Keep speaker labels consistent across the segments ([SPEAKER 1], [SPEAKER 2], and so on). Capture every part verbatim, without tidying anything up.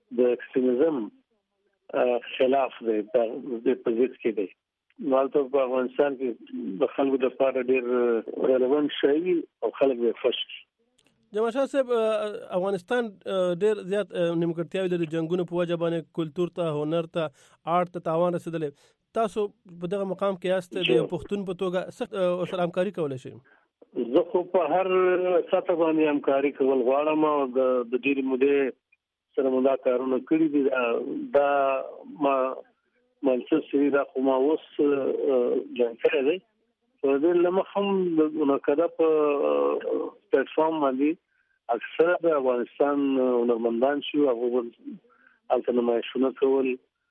[SPEAKER 1] د اکستریمزم خلاف دی د پوزیټ کې دی. مالته په افغانستان کې د خلکو د لپاره ډېر ریلیونت شي او خلک یې خوش دي.
[SPEAKER 2] جمال شاه صاحب افغانستان ډېر زیات نیمګړتیاوې لري، جنګونو په وجه باندې کلتور ته، هنر ته، آرټ ته تاوان رسېدلی. تاسو په دغه مقام کې یاست د یو پښتون په توګه سخت ورسره همکاري کولی شئ؟
[SPEAKER 1] زه خو په هر سطح باندې همکاري کول غواړم او د ډېرې مودې سره مو دا کارونه کړي دي. دا ما منصب سوي دا خو ما اوس جان کړی دی. په دې لمخ هم د منعقده په پلیټ فارم باندې اکثره د افغانستان هنرمندان شو، هغه هلته نمایشونه کول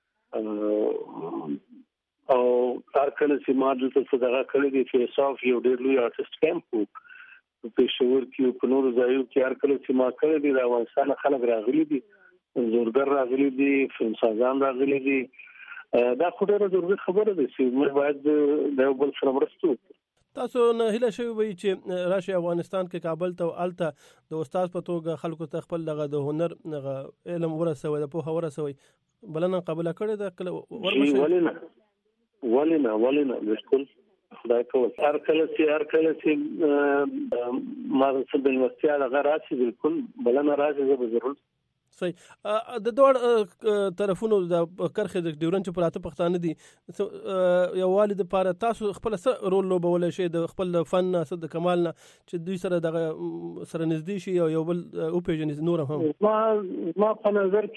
[SPEAKER 1] او هر کله چې ما دلته څه دغه کړی دی فیس آف یو ډېر لوی آرټسټ کیمپ و په پېښور کې، په نورو ځایو کې. هر کله چې ما کړی دی د افغانستان خلک راغلي دي، زورګر راغلي دي، فلمسازان راغلي دي. دا خو ډېره ضروري خبره ده چې موږ باید د یو بل سره مرسته وکړو.
[SPEAKER 2] تاسو نه هیله شوي وي چې راشي افغانستان کې کابل ته او هلته د استاد په توګه خلکو ته خپل دغه د هنر علم ورسوي، د پوهه ورسوي؟ بلنه قبوله کړې ده کله ورمشي؟
[SPEAKER 1] ولې نه ولې نه ولې نه بالکل خدای کول. هر کله چې هر کله چې ما څه د یونیورسټي هغه راشي بالکل بلنه راشي، زه به ضرور.
[SPEAKER 2] صحیح. د دوړ طرفونو د کرخې د ډیورنډ چې پراته پښتانه دي یووالي دپاره تاسو خپل څه رول لوبولی شئ د خپل فن نه څه د کمال نه چې دوی سره دغه سره نږدې شي او یو بل وپېژني نور هم؟
[SPEAKER 1] ما ما په نظر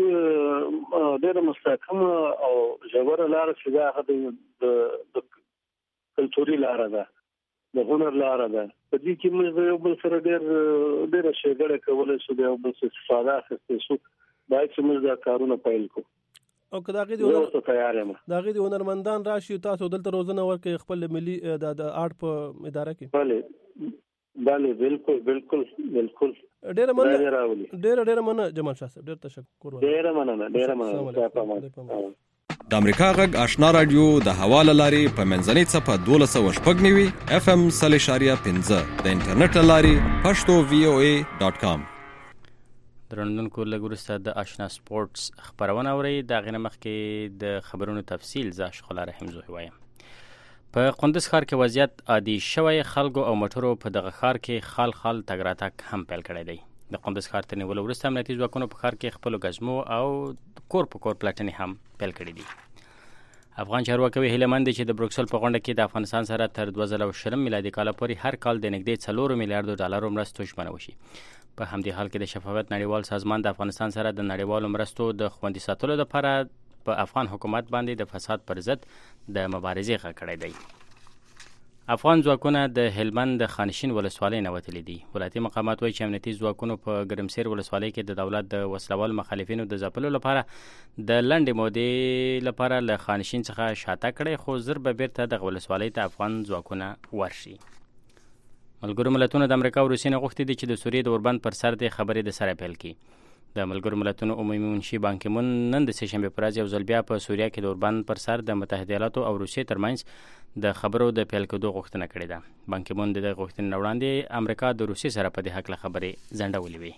[SPEAKER 1] کې ډېره مستحکمه او ژوره لاره چې دا هغه د کلتوري لاره ده، د هنر لاره ده. په دې کې موږ د یو بل سره ډېر ډېره ښېګڼه کولی شو، د یو بل څه استفاده اخیستی شو. باید چې موږ دا کارونه پیل کړو
[SPEAKER 2] او که د هغې
[SPEAKER 1] زه ورته تیار یم.
[SPEAKER 2] د هغې د هنرمندان راشي تاسو دلته روزنه ورکړئ خپل ملي د آرټ په اداره کې؟
[SPEAKER 1] بلې بلې بالکل بالکل بالکل.
[SPEAKER 2] ډېره مننه ډېره ډېره مننه جمال شاه صاحب، ډېر تشکر.
[SPEAKER 1] ډېره مننه ډېره مننه.
[SPEAKER 3] د امریکا غږ آشنا رادیو د هوا له لارې په منځنۍ څپه دولس سوه شپږ نوي اف ام سل اشاریه پنځه د انټرنیټ له لارې پښتو وی او ای ډاټ کام.
[SPEAKER 4] درنوونکو لږ وروسته د آشنا سپورټس خپرونه اورئ. د هغې نه مخکې د خبرونو تفصیل زه اشخلا رحیم زوهي وایم. په قندوز ښار کې وضعیت عادي شوی، خلکو او موټرو په دغه ښار کې خال خال تګ راتګ هم پیل کړی دی. د قندوز ښار تر نیولو وروسته امنیتي ځواکونو په ښار کې خپلو ګزمو او کور په کور پلټنې هم پیل کړي دي. افغان چارواکي هیله مند دي چې د بروکسل په غونډه کې د افغانستان سره تر دوه زره شلم میلادي کاله پورې هر کال د نږدې څلورو میلیارډو ډالرو مرستو ژمنه وشي. په همدې حال کې د شفافیت نړیوال سازمان د افغانستان سره د نړیوالو مرستو د خوندي ساتلو لپاره په افغان حکومت باندې د فساد پر ضد د مبارزې غږ کړی دی. افغان ځواکونه د هلمند د خانشین ولسوالۍ نه وتلي دي. ولایتي مقامات وایي چې امنیتي ځواکونو په ګرمسیر ولسوالۍ کې د دولت د وسلوال مخالفینو د ځپلو لپاره د لنډې مودې لپاره له خانشین څخه شاته کړی، خو زر به بیرته دغه ولسوالۍ ته افغان ځواکونه ورشي. ملګرو ملتونو د امریکا او روسیې نه غوښتي دي چې د سوریې د اوربند پر سر د خبرې د سره پیل کړي. د ملګرو ملتونو عمومي منشي بان کی مون نن د سه شنبې پر ورځ یو ځل بیا په سوریه کې د اوربند پر سر د متحده ایالاتو او روسیې ترمنځ د خبرو د پیل کېدو غوښتنه کړې ده. بان کی مون د دغه غوښتنې نه وړاندې امریکا د روسیې سره په دې هکله خبرې ځنډولې وې.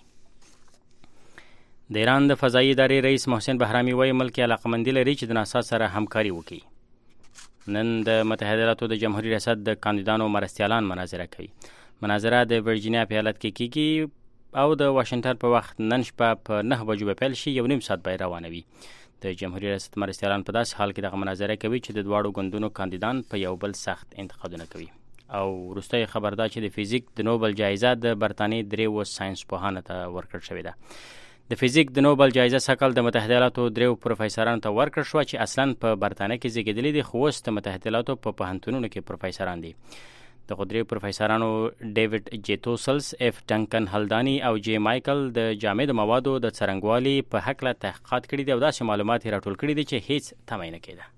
[SPEAKER 4] د ایران د فضایي ادارې رئیس محسن بهرامي وایي ملک علاقمندي لري چې د ناسا سره همکاري وکړي. نن د متحده ایالاتو د جمهوریت ریاست د کاندیدانو مرستیالان مناظره کوي. مناظره د ورجینیا په ایالت کې کیږي او د واشنگټن په وخت نن شپه په نهه بجو به پیل شي، یو نیم ساعت به روانه وي. د جمهوریت ریاست مرستیالان په داسې حال کې دغه مناظره کوي چې د دواړو ګوندونو کاندیدان په یو بل سخت انتقادونه کوي. او وروستی خبر دا چې د فزیک د نوبل جایزه د برطانیې دریو ساینس پوهانو ته ورکړل شوې ده. د فزیک د نوبل جایزه سږ د متحده ایالاتو دریو پروفیسورانو ته ورکړل شوه چې اصلا په برطانیه کې زیږېدلي دي، خو اوس د متحده ایالاتو په پوهنتونونو کې پروفیسوران دي. د دریو پروفیسورانو ډیوډ جیتوسلس، اف ډنکن هلدانی او جی مایکل د جامد موادو د څرنګوالي په هکله تحقیقات کړي دي او داسې معلومات یې راټول کړي دي چې هیڅ تمه نه کېده.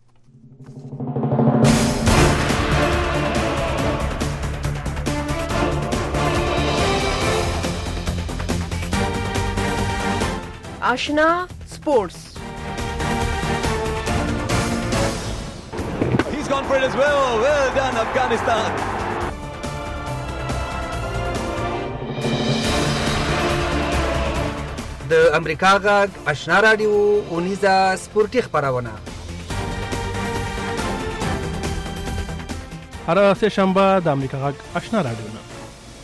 [SPEAKER 5] آشنا سپورتس.
[SPEAKER 6] He's gone for it as well. Well done, Afghanistan.
[SPEAKER 7] د امریکا غږ آشنا رادیو اونیزه سپورتي خپرونه
[SPEAKER 2] هر سه شنبه د امریکا غږ آشنا رادیو نه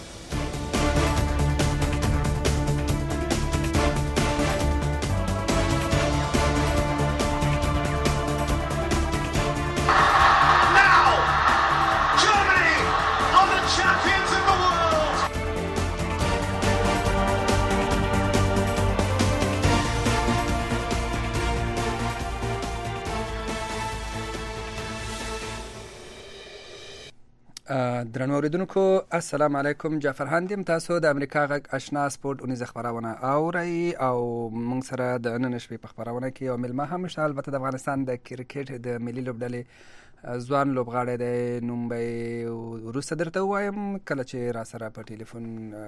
[SPEAKER 7] درنو اوریدونکو السلام علیکم. جعفر هاندیم. تاسو د امریکا غږ آشنا سپورت اونیزه خبرونه اورئ او موږ سره د نن شپې په خبرونه کې یو ملما هم شته، البته د افغانستان د کرکټ د ملي لوبډلې ځوان لوبغاړی دی. نوم به وروسته درته ووایم کله چې را سره په ټلیفون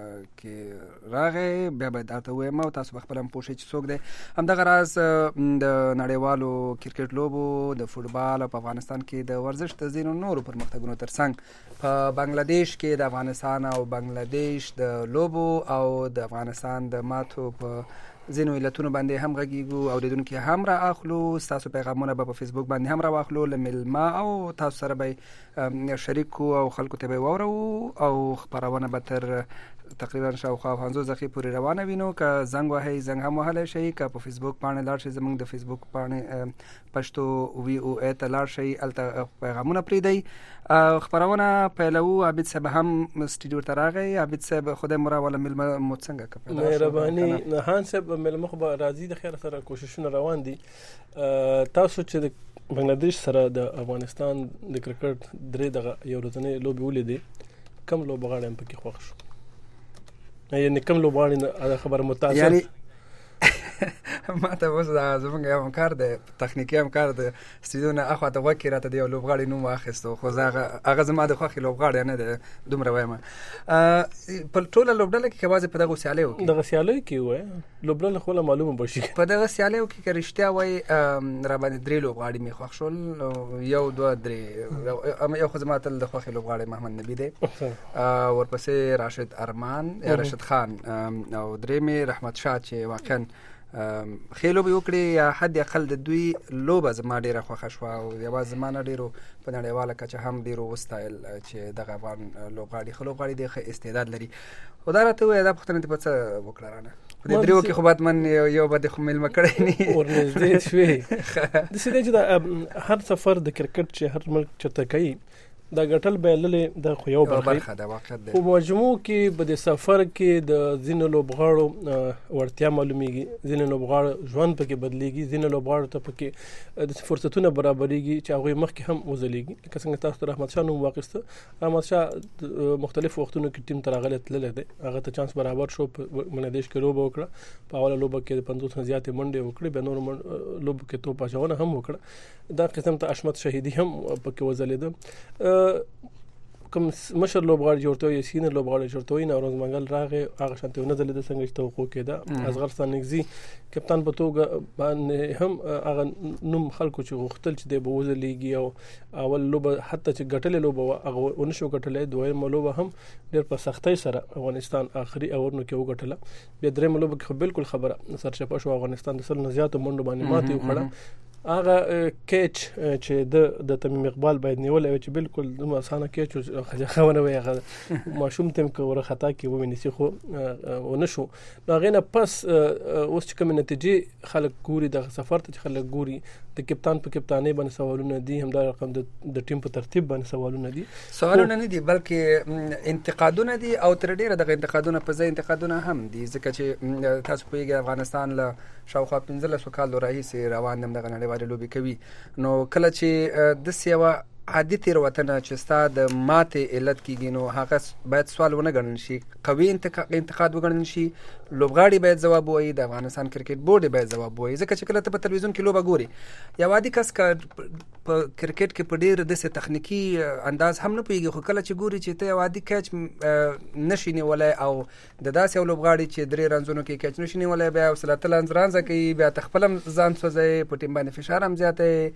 [SPEAKER 7] کې راغی، بیا به درته ووایم او تاسو به خپله هم پوه شئ چې څوک دی. همدغه راز د نړیوالو کرکټ لوبو د فوټبال او په افغانستان کې د ورزش د ځینو نورو پرمختګونو ترڅنګ په بنگلاديش کې د افغانستان او بنگلاديش د لوبو او د افغانستان د ماتو په ځینو علتونو باندې هم غږیږو، اوریدونکي هم را اخلو، ستاسو پیغامونه به په فیسبوک باندې هم را واخلو له ملما او تاسو سره به شریک کو او خلکو ته به واورو او خبرونه به تر تقریبا شاوخوا پنځوس دقیقې پورې روانه وي. نو که زنګ وهئ زنګ هم وهلی شئ، که په فیسبوک پاڼې لاړ شئ، زموږ د فیسبوک پاڼې پښتو وی او ای ته لاړ شئ، هلته پیغامونه پرېږدئ. خبرونه پیلوو. عابد صاحب هم سټوډیو ته راغی. عابد صاحب خدای مو راوله مېلمه مو څنګه که
[SPEAKER 2] مهرباني نهان صاحب مېلمه خو به راځي، د خیر سره کوششونه روان دي. تاسو چې د بنگلاديش سره د افغانستان د کرکټ درې دغه یو ورځنۍ لوبې ولیدې، کوم لوبغاړی هم پکې خوښ شو؟ یعنې کوم لوبغاړی خبره متاثر
[SPEAKER 7] یعنی ما ته اوس دا زموږ یو همکار دی، تخنیکي همکار دی، سټوډیو نه اخوا ته غوږ کې راته د یو لوبغاړي نوم واخیستو، خو زه هغه زما د خوښې لوبغاړی نه دی، دومره وایم. په ټوله لوبډله کې یوازې په دغو سیالیو کې
[SPEAKER 2] دغه سیالیو کې ووایه لوبډله خو معلومه به شي
[SPEAKER 7] په دغه سیالیو کې که رښتیا وایي راباندې درې لوبغاړي مې خوښ شول، یو دوه درې. یو خو زما تل د خوښې لوبغاړی محمد نبي دی، ورپسې راشد ارمان یا راشد خان، او درې مې رحمت شاه چې واقعا ښې لوبې وکړې، یا حد اقل د دوی لوبه زما ډېره خوښه شوه او یوازې زما نه ډېرو په نړیواله کچه هم ډېرو وستایل چې دغه افغان لوبغاړي ښه لوبغاړي دی، ښه استعداد لري. خو دا راته ووایه دا پوښتنه دې په څه وکړه رانه په دې دریو کې خو باید من یو به دې خو مېلمه کړی نه
[SPEAKER 2] ورنږدې شوې. داسې دی چې د هر سفر د کرکټ چې هر ملک چېرته کوي دا ګټل بایللې د خو یو برخه
[SPEAKER 7] ده واقعیت دی.
[SPEAKER 2] په مجموع کې به د سفر کې د ځینو لوبغاړو وړتیا معلومیږي، ځینو لوبغاړو ژوند پکې بدلیږي، ځینو لوبغاړو ته پکې د فرصتونه برابرېږي چې هغوی مخکې هم وځلیږي. لکه څنګه تاسو ته رحمت شاه نوم واخیسته، رحمت شاه مختلفو وختونو کې ټیم ته راغلی تللی دی، هغه ته چانس برابر شو، په بنګلاديش کې لوبه وکړه، په اوله لوبه کې د پنځوس نه زیاتې منډې وکړې، بیا نورو لوبو کې توپ اچونه هم وکړه. دا قسم ته اشمت شهیدي هم پکې وځلېده. کوم مشر لوبغاړي جوړته وي، سینر لوبغاړي جوړته وي، نوروز منګل راغی، هغه شانتي ونه ځلېده څنګه چې توقع کېده. اصغر ستانکزي کپتان په توګه باندې هم هغه نوم خلکو چې غوښتل چې دی به وځلیږي، او اول لوبه حتی چې ګټلې لوبه وه هغه ونه شو ګټلی، دویمه لوبه هم ډېر په سختۍ سره افغانستان آخري اورونو کې وګټله، بیا درېیمه لوبه کې خو بالکل خبره سرچپه شو، افغانستان د سل نه زیاتو منډو باندې ماتې وخوړه. هغه کیچ چې د د تمیم اقبال باید نیولی وی چې بالکل دومره اسانه کیچ و خجخه ونه وی، هغه ماشوم ته هم که ورخطا کې ووینیسي خو ونه شو. نو هغې نه پس اوس چې کومې نتیجې خلک ګوري دغه سفر ته چې خلک ګوري، د کپتان په کپتانۍ باندې سوالونه دي، همدا رقم د ټیم په ترتیب باندې سوالونه دي.
[SPEAKER 7] سوالونه نه دي بلکې انتقادونه دي، او تر ډېره دغه انتقادونه په ځای انتقادونه هم دي، ځکه چې تاسو پوهېږئ افغانستان له شاوخوا پنځلسو کالو راهیسې روان دم دغه نړیوالې لوبې کوي. نو کله چې داسې یوه عادي تېروتنه چې ستا د ماتې علت کېږي، نو هغه باید سوال ونه ګڼل شي، قوي انتقاد وګڼل شي، لوبغاړي باید ځواب ووایي، د افغانستان کرکټ بورډ باید ځواب ووایي، ځکه چې کله ته په تلویزیون کې لوبه ګوري یو عادي کس که په کرکټ کې په ډېر داسې تخنیکي انداز هم نه پوهېږي، خو کله چې ګوري چې ته یو عادي کیچ نشي نیولی، او د داسې یو لوبغاړي چې درې رنزونو کې کیچ نشي نیولی، بیا حوصله ته رانځ رانځه کوي، بیا ته خپل هم ځان سوځوي، په ټیم باندې فشار هم زیاتی،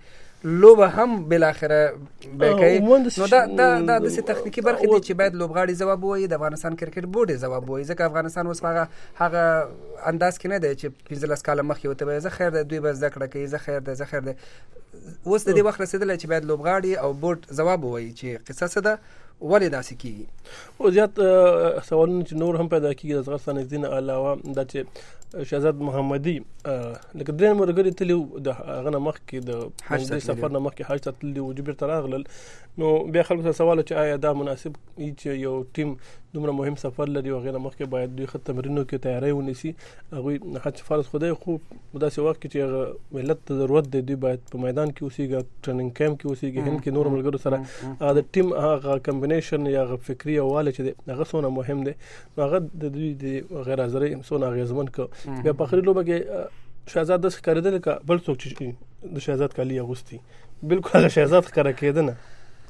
[SPEAKER 7] لوبه هم بل اخره به کوي نو دا دا دا د تخنیکی برخه دي چې باید لوبغاړي جواب وایي د افغانستان کرکټ بورډ جواب وایي ځکه افغانستان اوس هغه هغه انداز کې نه دی چې پنځلس کاله مخکې وته زه خیر د دوی به زده کړه کوي زه خیر د زه خیر د اوس د دې وخت رسیدلی چې باید لوبغاړي او بورډ جواب وایي چې قصه څه ده ولې داسې کیږي.
[SPEAKER 2] او زیات سوالونه چې نور هم پیدا کیږي د ځغستان دین علاوه دا چې شهزاد محمدي لکه درې مرګري تلو د هغه مخ کې د حج سفر نه مخ کې حج ته تللی او جبر تراغلل نو بیا خلکو ته سوال چې آیا دا مناسب چې یو ټیم دومره مهم سفر لري او غیر مخ کې باید دوی خط تمرینو کې تیاری ونیسي هغه حج فرض خدای خو داسې وخت کې چې ملت ته ضرورت دی دوی باید په میدان کې اوسېږي ټریننګ کیمپ کې اوسېږي هند کې نور ملګرو سره د ټیم هغه کمبینیشن یا هغه فکری واله چې هغه څونه مهم دی هغه د دوی د غیر حاضرۍ څونه اغیزمن کو بیا په اخري لوبه کې شهزاد د ښکارېدل کا بل څوک چې د شهزاد کالی اغوستي بالکل شهزاد ښکاره کېده نه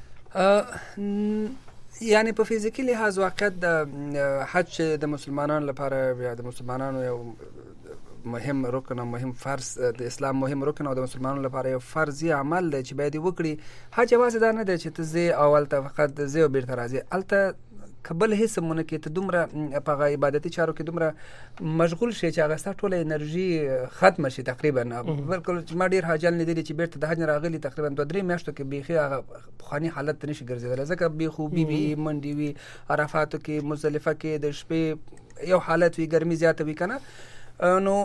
[SPEAKER 7] یعنی په فزیکی لحاظ واقعیت د حج د مسلمانانو لپاره یا د مسلمانانو یو مهم رکن او مهم فرض د اسلام مهم رکن او د مسلمانانو لپاره یو فرضي عمل دی چې باید وکړي حج یوازې دا نه دی چې ته زه اول ته فقط زه بیرته راځي الته قبل هیڅ مونږ کې ته دومره په عبادتي چارو کې دومره مشغول شې چې هغه ستاسو ټوله انرژي ختم شي تقریبا بالکل ما ډیر حاجل نه دي چې بیرته د حج راغلي تقریبا دوه درې میاشتو کې بیخي هغه خاني حالت ته نشي ګرځیدل ځکه بي خوبي وي منډي وي عرفاتو کې مزدلفه کې د شپې یو حالت وي ګرمي زیاته وي کنه نو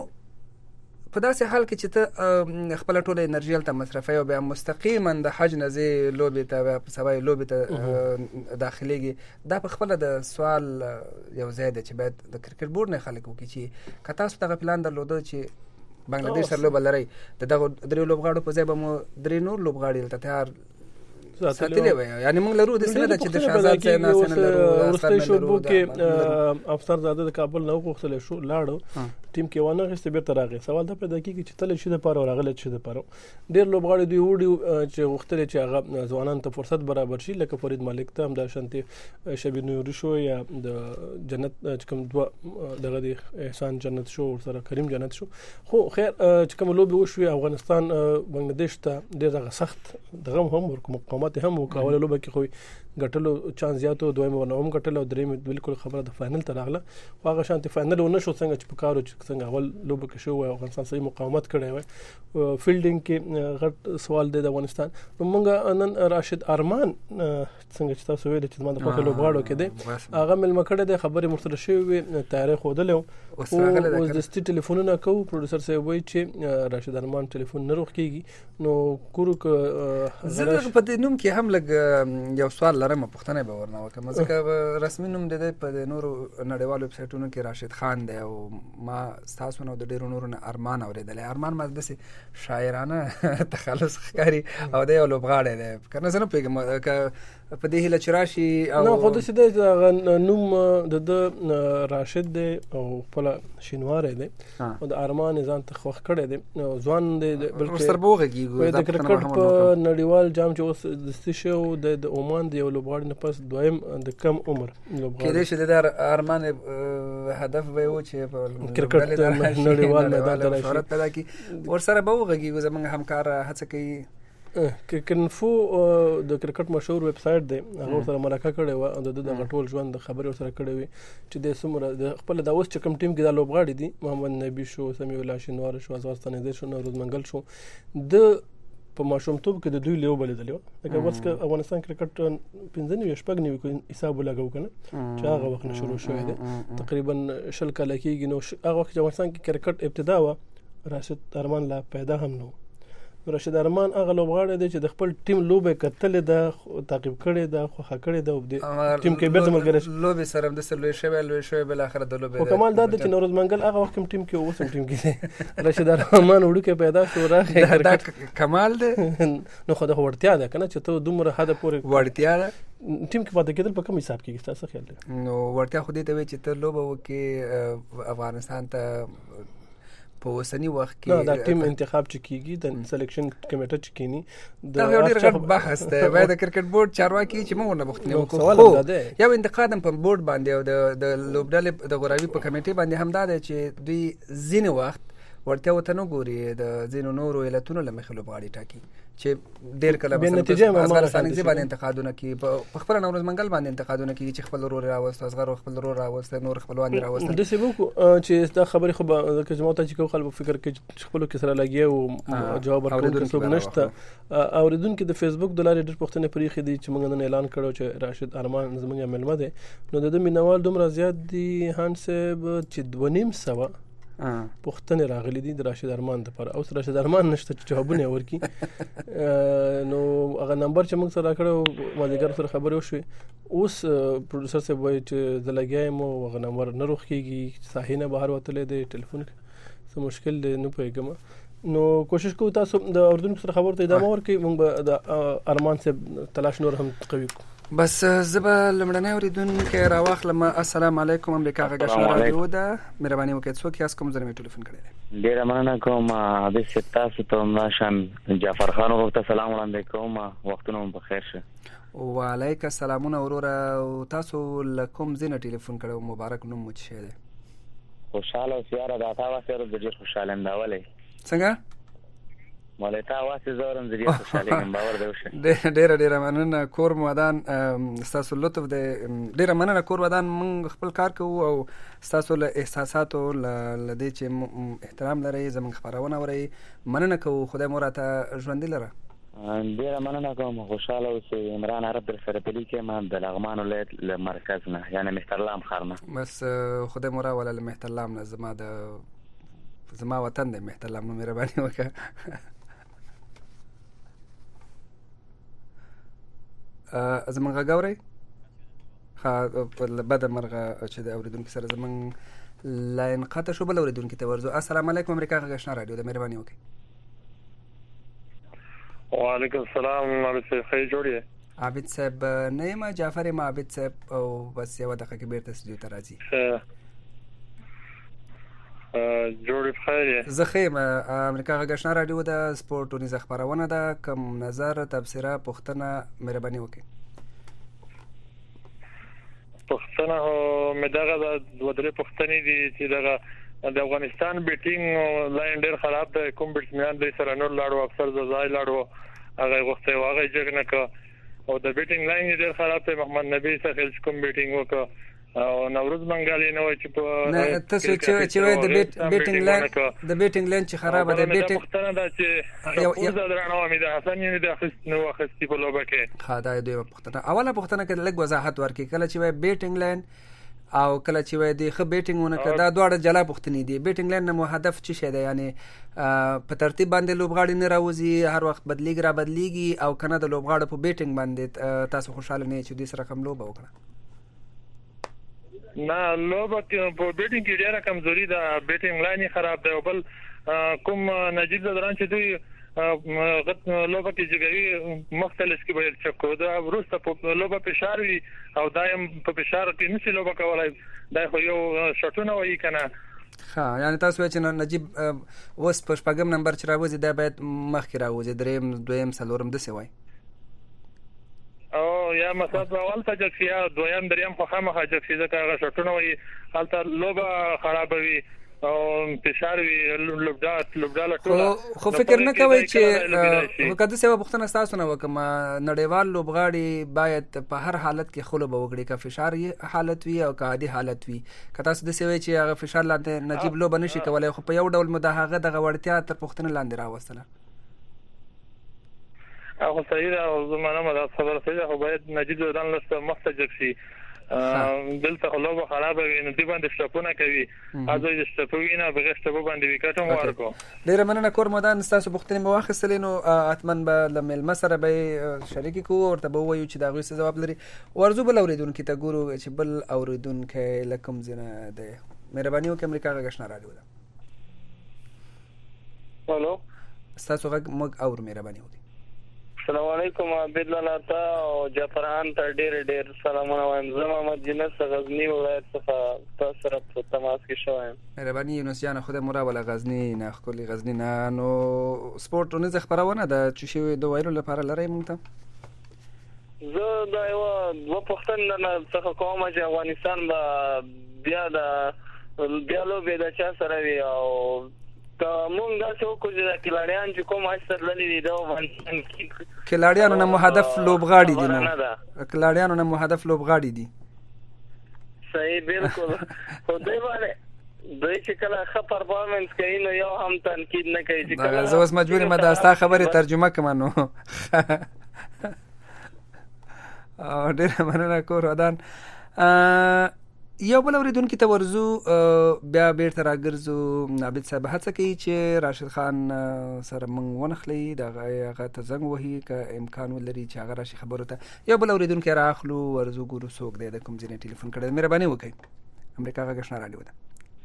[SPEAKER 7] په داسې حال کې چې ته خپل ټوله انرژي ته مصرفوي او بیا مستقیما د حج نه زی لوبې ته په سبای لوبې ته داخليږي دا په خپل د سوال یو ځای دی چې باید د کرکټ بورډ نه خلک وکړي چې کتا څه دغه پلان درلوده چې بنگلاديش سره لوبه لري د دغه درې لوبغاړو په ځای به مو درې نور لوبغاړي ته تیار ساتلې وي یعنی موږ لرو د سره چې د شهزاد ځای نه سن لرو
[SPEAKER 2] ورسته شو بو کې افسر زاده د کابل نو غوښتل شو لاړو ټیم کې ونه غسته بیرته راغی سوال دا پیدا کیږي چې تل شي د پاره راغله چې د پاره ډیر لوبغاړي دی وډي چې غوښتل چې هغه ځوانان ته فرصت برابر شي لکه فرید مالک ته هم د شانتي شبیر نور شو یا د جنت کوم دوا دغه دی احسان جنت شو سره کریم جنت شو خو خیر چې کوم لوبي وشو افغانستان بنگلاديش ته ډیر سخت دغه هم مقاومت هم وکاوله لوبه کې خو ګټلو چانس زیاتو دویم ورنوم ګټلو درې بالکل خبره د فائنل ته راغله واغه شانتي فائنل ونه شو څنګه چې پکارو څنګه اول لوبه کې شو او افغانستان صحیح مقاومت کړی و فیلډینګ کې غټ سوال دی د افغانستان موږ نن راشد ارمان څنګه چې تاسو ویل چې ما د پخلو غاړو کې دی هغه مل مکړه د خبرې مرسته شوی تاریخ ودل او د ست ټلیفونونه کو پروډوسر سره وایي چې راشد ارمان ټلیفون نه روخ کیږي نو کورو ک
[SPEAKER 7] زه په دې نوم کې هم لګ یو سوال لرم پښتنه به ورنه وکم ځکه رسمي نوم د په نورو نړیوالو ویب سایټونو کې راشد خان دی او ما تاسو نو د ډیرو نورو ارمان اوریدل ارمان ما د شاعرانه تخلص ښکاری او د یو لوبغاړی دی کنه زه نه پیګم په دې هله چراشي او
[SPEAKER 2] نو خو د سیده نوم د راشد دی او خپل شینوار دی او د ارمان ځان ته خوښ کړی دی ځوان دی
[SPEAKER 7] بلکې سربوغه
[SPEAKER 2] د کرکټ په نړیوال جام چې اوس د ستشو د عمان دی یو لوبغاړی نه پس دویم د کم عمر لوبغاړی
[SPEAKER 7] کله چې د ارمان هدف به و چې په
[SPEAKER 2] کرکټ نړیوال میدان ته
[SPEAKER 7] شهرت پیدا کی ور سره به وغږی زمونږ همکار هڅه کوي
[SPEAKER 2] کنفو د کرکټ مشهور ویب سایټ دی هغه سره مرکه کړې و د د غټول ژوند د خبرې سره کړې وي چې د سمره د خپل د اوس چې کوم ټیم کې د لوبغاړي دي محمد نبی شو سمیع الله شینوار شو ازواستانه دي شو نوروز منګل شو د په ماشومتوب کې د دوی لیو بلې دلیو لکه اوس که افغانستان کرکټ پنځه نیو شپږ نیو کو حساب لګاو کنه چې هغه وخت شروع شوی دی تقریبا شل کال کېږي نو هغه وخت افغانستان کې کرکټ ابتدا و راشد ارمان لا پیدا هم نو راشد ارمان هغه لوبغاړی دی چې د خپل ټیم لوبه کتلې ده تعقیب کړي ده خو خکړي ده د ټیم کې بیرته ملګری
[SPEAKER 7] لوبه سره د سلوي شوی لوي شوی بل اخر د لوبه
[SPEAKER 2] او کمال دا چې نوروز منګل هغه وخت ټیم کې اوس ټیم کې راشد ارمان وړو کې پیدا شو راغی
[SPEAKER 7] دا کمال دی
[SPEAKER 2] نو خو د وړتیا ده کنه چې ته دومره حد پورې
[SPEAKER 7] وړتیا ده
[SPEAKER 2] ټیم کې پاتې کېدل په کوم حساب کې تاسو خیال دی
[SPEAKER 7] نو وړتیا خو دې ته وی چې ته لوبه وکي افغانستان ته په وسنی وخت کې
[SPEAKER 2] دا ټیم انتخاب چې کیږي د سلیکشن کمیټه چې کینی
[SPEAKER 7] دا یو ډیر غټ بحث دی باید د کرکټ بورډ چارواکي چې موږ نه بوختنی وکړو یو انتقاد په بورډ باندې او د د لوبډلې د غوراوي په کمیټه باندې هم دا دی چې دوی ځینې وخت ورته وته نو ګوري د ځینو نورو علتونو لمخې لوبغاړي ټاکي چې ډیر کله
[SPEAKER 2] بیا
[SPEAKER 7] مثلا
[SPEAKER 2] نتیجه ما
[SPEAKER 7] اصغر
[SPEAKER 2] ما
[SPEAKER 7] سانګزي باندې انتقادونه کوي په خپل نورز منګل باندې انتقادونه کوي چې خپل ورور راوست اصغر خپل ورور راوست نور خپلوان راوست
[SPEAKER 2] د سیبو چې دا خبرې خو که جماعت چې کوم خلک فکر کوي چې خپل کې سره لګي او جواب ورکوي څوک نشته اوریدونکو د فیسبوک د لارې ډېر پښتنه پریخي دي چې موږ نن اعلان کړو چې راشد ارمان زموږ ملمه ده نو د مینوال دومره زیات دي هانسب چې دونیم سوا پښتنه راغلي دي د راشد ارمان لپاره او راشد ارمان نشته چې جوابونه ورکي نو هغه نمبر چې موږ سره کړو ما دګر سره خبرې وشوي اوس پروډوسر صاحب وایي چې د لګیایم او هغه نمبر نه روخ کیږي صحیح نه بهر وتلې دی ټلیفون څه مشکل دی نه پیګم نو کوشش کوو تاسو د اردن سره خبرته ادامه ورکړئ موږ د ارمان صاحب تلاش نور هم قوي کو
[SPEAKER 7] بس زبا لمړنۍ اوریدونکو راواخلم السلام علیکم امریکا غږ رادیو ده مهرباني وکړئ څوک یاست کوم ځای مې ټلیفون کړی
[SPEAKER 8] ډیره مننه کوم د ستاسو ته ماشان جعفر خان ورته سلام وړاندې کوم وختونه مو بخیر شه
[SPEAKER 7] وعلیکم السلام وروره او تاسو لکم زینه ټلیفون کړو مبارک نوم مو شه ده
[SPEAKER 8] خوشاله سیاره دا تاسو سره د ډیر خوشاله انداولې
[SPEAKER 7] څنګه
[SPEAKER 8] مولای تا واسه زورم زړه خوشاله یم باور دی
[SPEAKER 7] وشه ډیر ډیر مننه کور مودان تاسو لطف دې ډیر مننه کور ودان من خپل کار کوو او تاسو له احساساتو لدې چې احترام لري زموږ خبرونه وري مننه کوو خدای مو راته ژوند لره
[SPEAKER 8] ډیر مننه کوم خوشاله اوسئ عمران عرب در سره پلی کې ما د لغمان ولایت له مرکز نه یعنی مهترلام خارنه
[SPEAKER 7] بس خدای مو را ولا مهترلام نه زما د زما وطن دی مهترلام نو مهرباني وکړه زمونږ غاوري خا بد مرغه چې د اوریدونکو سره زمونږ لاین قطع شو بل اوریدونکو ته ورزو السلام علیکم امریکا غږ شنه رادیو د مهرباني وکړئ
[SPEAKER 1] وعلیکم السلام علیکم خیر جوړی
[SPEAKER 7] عابد صاحب نه ما جعفر ما عابد صاحب او بس یو دقیقه کې بیرته استودیو ته راځي
[SPEAKER 1] جوړی بخیر
[SPEAKER 7] زه خیم امریکا غږ شنه رادیو د سپورت او نيز خبرونه ده کوم نظر تبصره پښتنه مهرباني وکړئ
[SPEAKER 1] پښتنه مې دغه د ودرې پښتنې دي چې دغه د افغانستان بیټینګ لاین ډېر خراب دی کوم بیټسمن د سره نور لاړو افسر زای لاړو هغه غوښته واغې جګنه کا او د بیټینګ لاین ډېر خراب دی محمد نبی څخه کوم بیټینګ وکړ او نوروز منګالي نو چې په
[SPEAKER 7] نه تاسو چې چې د بیټینګ لاین د بیټینګ لاین چې خراب دی بیټینګ
[SPEAKER 1] پښتنه دا چې یو درانه امید حسن یې د اخست نو اخستي په لوبه کې
[SPEAKER 7] خدای دوی پښتنه اوله پښتنه کې لږ وضاحت ورکړي کله چې بیټینګ لاین او کله چې وای دی خو بیټینګونه کدا دواړه جلا پښتنې دي بیټینګ لاین نو هدف څه شه دی یعنی په ترتیب باندې لوبغاړي نه راوځي هر وخت بدلیږي را بدلیږي او کنه د لوبغاړو په بیټینګ باندې تاسو خوشاله نه چې د سره کوم لوبه وکړه
[SPEAKER 1] نه لوبه په بیټینګ کې ډیره کمزوري ده بیټینګ لاین خراب دی او بل کوم نجیب زدران چې دوی غت لوبه کې جګوي مختلف کې به چکو دا ورسته په لوبه فشار وي او دایم په فشار کې نشي لوبه کولای دا خو یو شټونه وایي کنه
[SPEAKER 7] ها یعنی تاسو چې نجیب وس په شپږم نمبر چې راوځي دا باید مخکې راوځي دریم دویم څلورم د سی وای
[SPEAKER 1] او یا مثلا اول ته چې دویم دریم خو خامخا چې ځکه هغه شټونه وي حالت لوبه خرابوي او فشار وی لوبډات لوبډاله ټوله
[SPEAKER 7] خو فکر نه کوي چې وکړه سبب پښتنه تاسو نه وکم نړیوال لوبغاړي باید په هر حالت کې خلوب وګړي کا فشار حالت وی او کا عادي حالت وی کته تاسو د سوي چې هغه فشار لاندې نجیب لوب نشي کولای خو په یو ډول مداهغه دغه وړتیا تر پښتنه لاندې راوستله
[SPEAKER 1] او صحیح ده او زمانه مده خبره صحیح خو باید نجیب زدان لسته محتجب شي دلته لوبه خرابه وي نو دی باندې شپونه کوي اځو د شپوینه بغیر شپو باندې وکټم ورکو
[SPEAKER 7] ډیر مننه کور مدان تاسو بوختنې مواخصلې نو اتمن به لمل مسره به شریک کو ورته به وایو چې دا غوښه جواب لري ورزو بل اوریدونکو ته ګورو چې بل اوریدونکو لکم زنه ده مهرباني وکړئ امریکا غږ رادیو ده
[SPEAKER 1] هالو
[SPEAKER 7] تاسو غږ مګ اور مهرباني وکړئ
[SPEAKER 9] السلام علیکم عبد الله تا او جعفران ته ډېر ډېر سلامونه وایم زه محمد جنس غزنی ولایت څخه تاسو سره په تماس کې شوم
[SPEAKER 7] مهرباني یونس جان خدای مو را ولا غزنی نه خولي غزنی نه نو سپورت او نه خبرونه د چې شوی د وایرو لپاره لري مونږ ته
[SPEAKER 9] زه دا یو د پښتون نه څخه کوم چې افغانستان به بیا د بیا له بیا د چا سره وی او مونږ داسې وکړو چې دا کلاړیان چې کوم اثر لري دی دا باندې
[SPEAKER 7] کلاړیانو نه مهدف لوبغاړي دي نو کلاړیانو نه مهدف لوبغاړي دي
[SPEAKER 9] صحیح بالکل خو دوی باندې دوی چې کله ښه پرفارمنس کوي نو یو هم تنقید نه کوي چې کله
[SPEAKER 7] زه اوس مجبور یم دا ستا خبرې ترجمه کړم نو ډېره مننه کور ودان یو بل اورېدونکي ته ورځو بیا بیرته راګرځو عابد صاحب هڅه کوي چې راشد خان سره موږ ونښلي د هغه ته زنګ وهي که امکان ولري چې هغه راشي خبرو ته یو بل اورېدونکی راخلو ورځو ګورو څوک دی د کوم ځای نه ټلیفون کړی مهرباني وکړئ امریکا غږ اشنا راډیو ده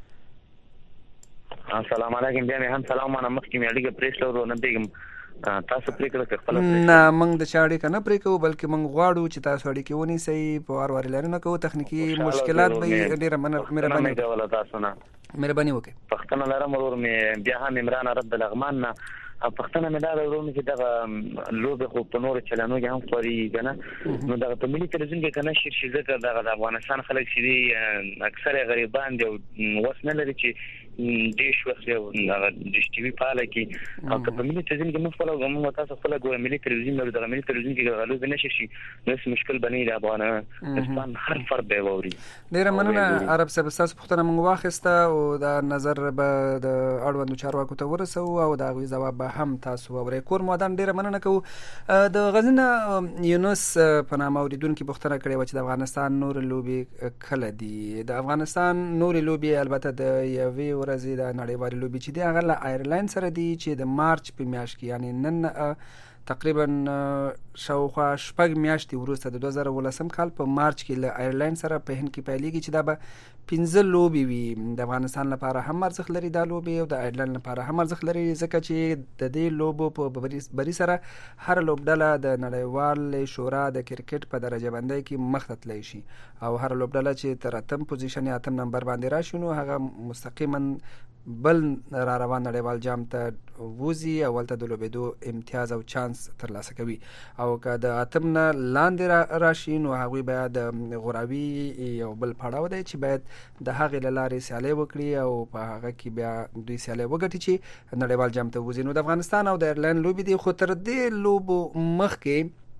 [SPEAKER 8] السلام علیکم بیا مې هم سلام مانه مخکې مې اړیکه پرېښله ورو نه پوهېږم تاسو پرېکړه که خپله
[SPEAKER 7] نه موږ د چا اړیکه نه پرې کوو بلکې موږ غواړو چې تاسو اړیکې ونیسئ په وار وار اعلان نه کوو تخنیکي مشکلات به وي ډېره مهرباني
[SPEAKER 8] کوله تاسو نه
[SPEAKER 7] مهرباني وکړئ
[SPEAKER 8] پښتنه لرم ورور مې بیا هم عمران رب الرحمن نه پښتنه مې دا ورور مې چې دغه لوبې خو په نورو چلنو کې هم خورېږي که نه نو دغه په ملي تلویزیون کې که نه شیر شي ځکه دغه د افغانستان خلک چې دي اکثره غریبان دي او وس نه لري چې دیش وخت یو هغه ډیش ټي وي فعاله کړي او که په ملي تلویزیون کې موږ خپله موږ تاسو خپله ګوره ملي تلویزیون لرو دغه ملي تلویزیون کې دغه لوبې نه شي شي نو هېڅ مشکل به نه وي د افغانستان هر فرد به یې واوري
[SPEAKER 7] ډېره مننه عرب صاحب ستاسو پوښتنه موږ واخیسته او دا نظر به د اړوندو چارواکو ته ورسوو او د هغوی ځواب به هم تاسو واورئ کور مودان ډېره مننه کوو د غزني یونس په نامه اورېدونکي پوښتنه کړې وه چې د افغانستان نورې لوبې کله دي د افغانستان نورې لوبې البته د یوې ورځې د نړیوالې لوبې چې دي هغه له آیرلینډ سره دي چې د مارچ په میاشت کې یعنې نن تقریبا شاوخوا شپږ میاشتې وروسته د دوه زره اوولسم کال په مارچ کې له آیرلینډ سره په هند کې پیلېږي چې دا به پنځه لوبې وي د افغانستان لپاره هم ارزښت لري دا لوبې او د آیرلینډ لپاره هم ارزښت لري ځکه چې د دې لوبو په بري سره هر لوبډله د نړیوال شورا د کرکټ په درجه بندۍ کې مخ ته تللی شي او هر لوبډله چې تر اتم پوزیشن یا اتم نمبر باندې راشي نو هغه مستقیما بل را روان نړیوال جام ته ووځي او هلته د لوبېدو امتیاز او چانس ترلاسه کوي او که د اتم نه لاندې راشي نو هغوی باید د غوراوي یو بل پړاو دی چې باید د هغې له لارې سیالۍ وکړي او په هغه کې بیا دوی سیالۍ وګټي چې نړیوال جام ته ووځي نو د افغانستان او د ایرلینډ لوبې دي خو تر دې لوبو مخکې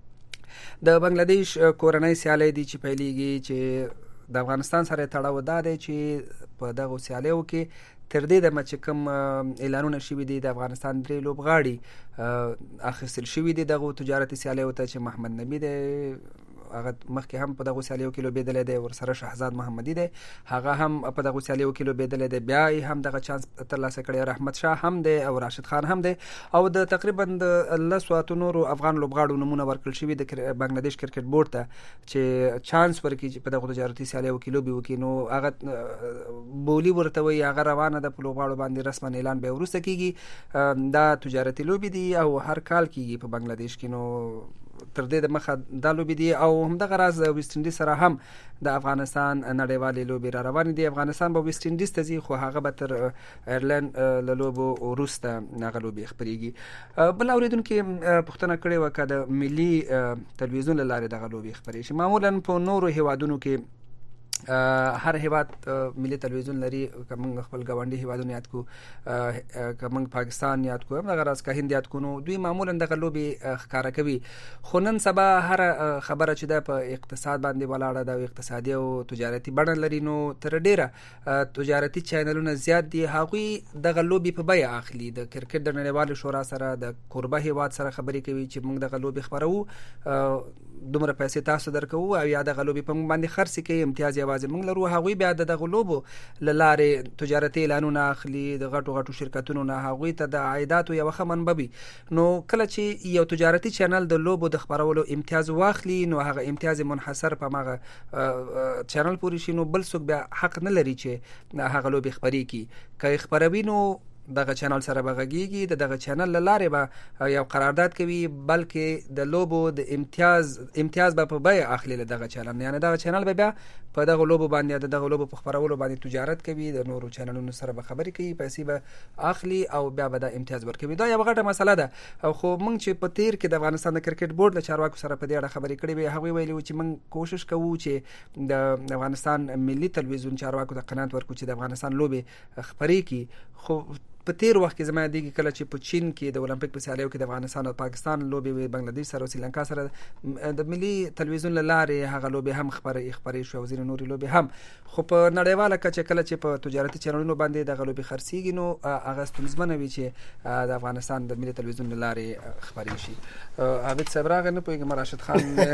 [SPEAKER 7] د بنګلادیش کورنۍ سیالۍ دي چې پیلېږي چې د افغانستان سره تړاو دا دی چې په دغو سیالیو کې تر دې دمه چې کوم اعلانونه شوي دي د افغانستان درې لوبغاړي اخیستل شوي دي دغو تجارتي سیالیو ته چې محمد نبي دی هغه مخکې هم په دغو سیالیو کې لوبېدلی دی ورسره شهزاد محمدي دی هغه هم په دغو سیالیو کې لوبېدلی دی بیا یې هم دغه چانس ترلاسه کړی رحمت شاه هم دی او راشد خان هم دی او د تقریبا د لسو اتو نورو افغان لوبغاړو نومونه ورکړل شوي د بنګلادیش کرکټ بورډ ته چې چانس ورکړي چې په دغو تجارتي سیالیو کې لوبې وکړي نو هغه بولي ورته وایي هغه روانه ده په لوبغاړو باندې رسما اعلان به وروسته کېږي دا تجارتي لوبې دي او هر کال کېږي په بنګلادیش کې نو تر دې د مخه دا لوبې دي او همدغه راز د ویسټ انډیز سره هم د افغانستان نړیوالې لوبې را روانې دي افغانستان به ویسټ انډیز ته ځي خو هغه به تر ایرلینډ له لوبو وروسته هغه لوبې خپرېږي بل اورېدونکي پوښتنه کړې وه که د ملي تلویزیون له لارې دغه لوبې خپرې شي معمولا په نورو هیوادونو کې هر هیواد ملي تلویزیون لري که موږ خپل ګاونډي هیوادونه یاد کړو که موږ پاکستان یاد کړو همدغه راز که هند یاد کړو نو دوی معمولا دغه لوبې ښکاره کوي خو نن سبا هره خبره چې ده په اقتصاد باندې ولاړه ده او اقتصادي او تجارتي بڼه لري نو تر ډېره تجارتي چینلونه زیات دي هغوی دغه لوبې په بیه اخلي د کرکټ د نړیوالې شورا سره د کوربه هیواد سره خبرې کوي چې موږ دغه لوبې خپروو دومره پیسې تاسو درکوو او یا دغه لوبې په موږ باندې خرڅ کوي امتیاز یوازې موږ لرو هغوی بیا د دغه لوبو له لارې تجارتي اعلانونه اخلي د غټو غټو شرکتونو نه هغوی ته د عایداتو یوه ښه منبع وي نو کله چې یو تجارتي چینل د لوبو د خپرولو امتیاز واخلي نو هغه امتیاز منحصر په هغه چینل پورې شي نو بل څوک بیا حق نه لري چې هغه لوبې خپرې کړي که یې خپروي نو دغه چینل سره به غږیږي د دغه چینل له لارې به یو قرارداد کوي بلکې د لوبو د امتیاز امتیاز به په بیه اخلي له دغه چینل یعنې دغه چینل به بیا په دغه لوبو باندې د دغه لوبو په خپرولو باندې تجارت کوي د نورو چینلونو سره به خبرې کوي پیسې به اخلي او بیا به د امتیاز ورکوي دا یوه غټه مسله ده خو موږ چې په تیر کې د افغانستان د کرکټ بورډ له چارواکو سره په دې اړه خبرې کړې وې هغوی ویلي وو چې موږ کوشش کوو چې د افغانستان ملي تلویزیون چارواکو ته قناعت ورکړو چې د افغانستان لوبې خپرې کړي خو په تیر وخت کې زما دیږي کله چې په چین کې د اولمپیک په سیالیو کې د افغانستان او پاکستان لوبې بنگلاديش سره او سریلانکا سره د ملي تلویزیون لارې هغه لوبې هم خبرې خبرې شو او ځینې نورې لوبې هم خو په نړیواله کچه کله چې په تجارتي چینلونو باندې د لوبې خرڅیږي نو هغه ستونزمنه وي چې د افغانستان د ملي تلویزیون لارې خبرې شي. عابد صاحب راغی نه پوهېږم راشد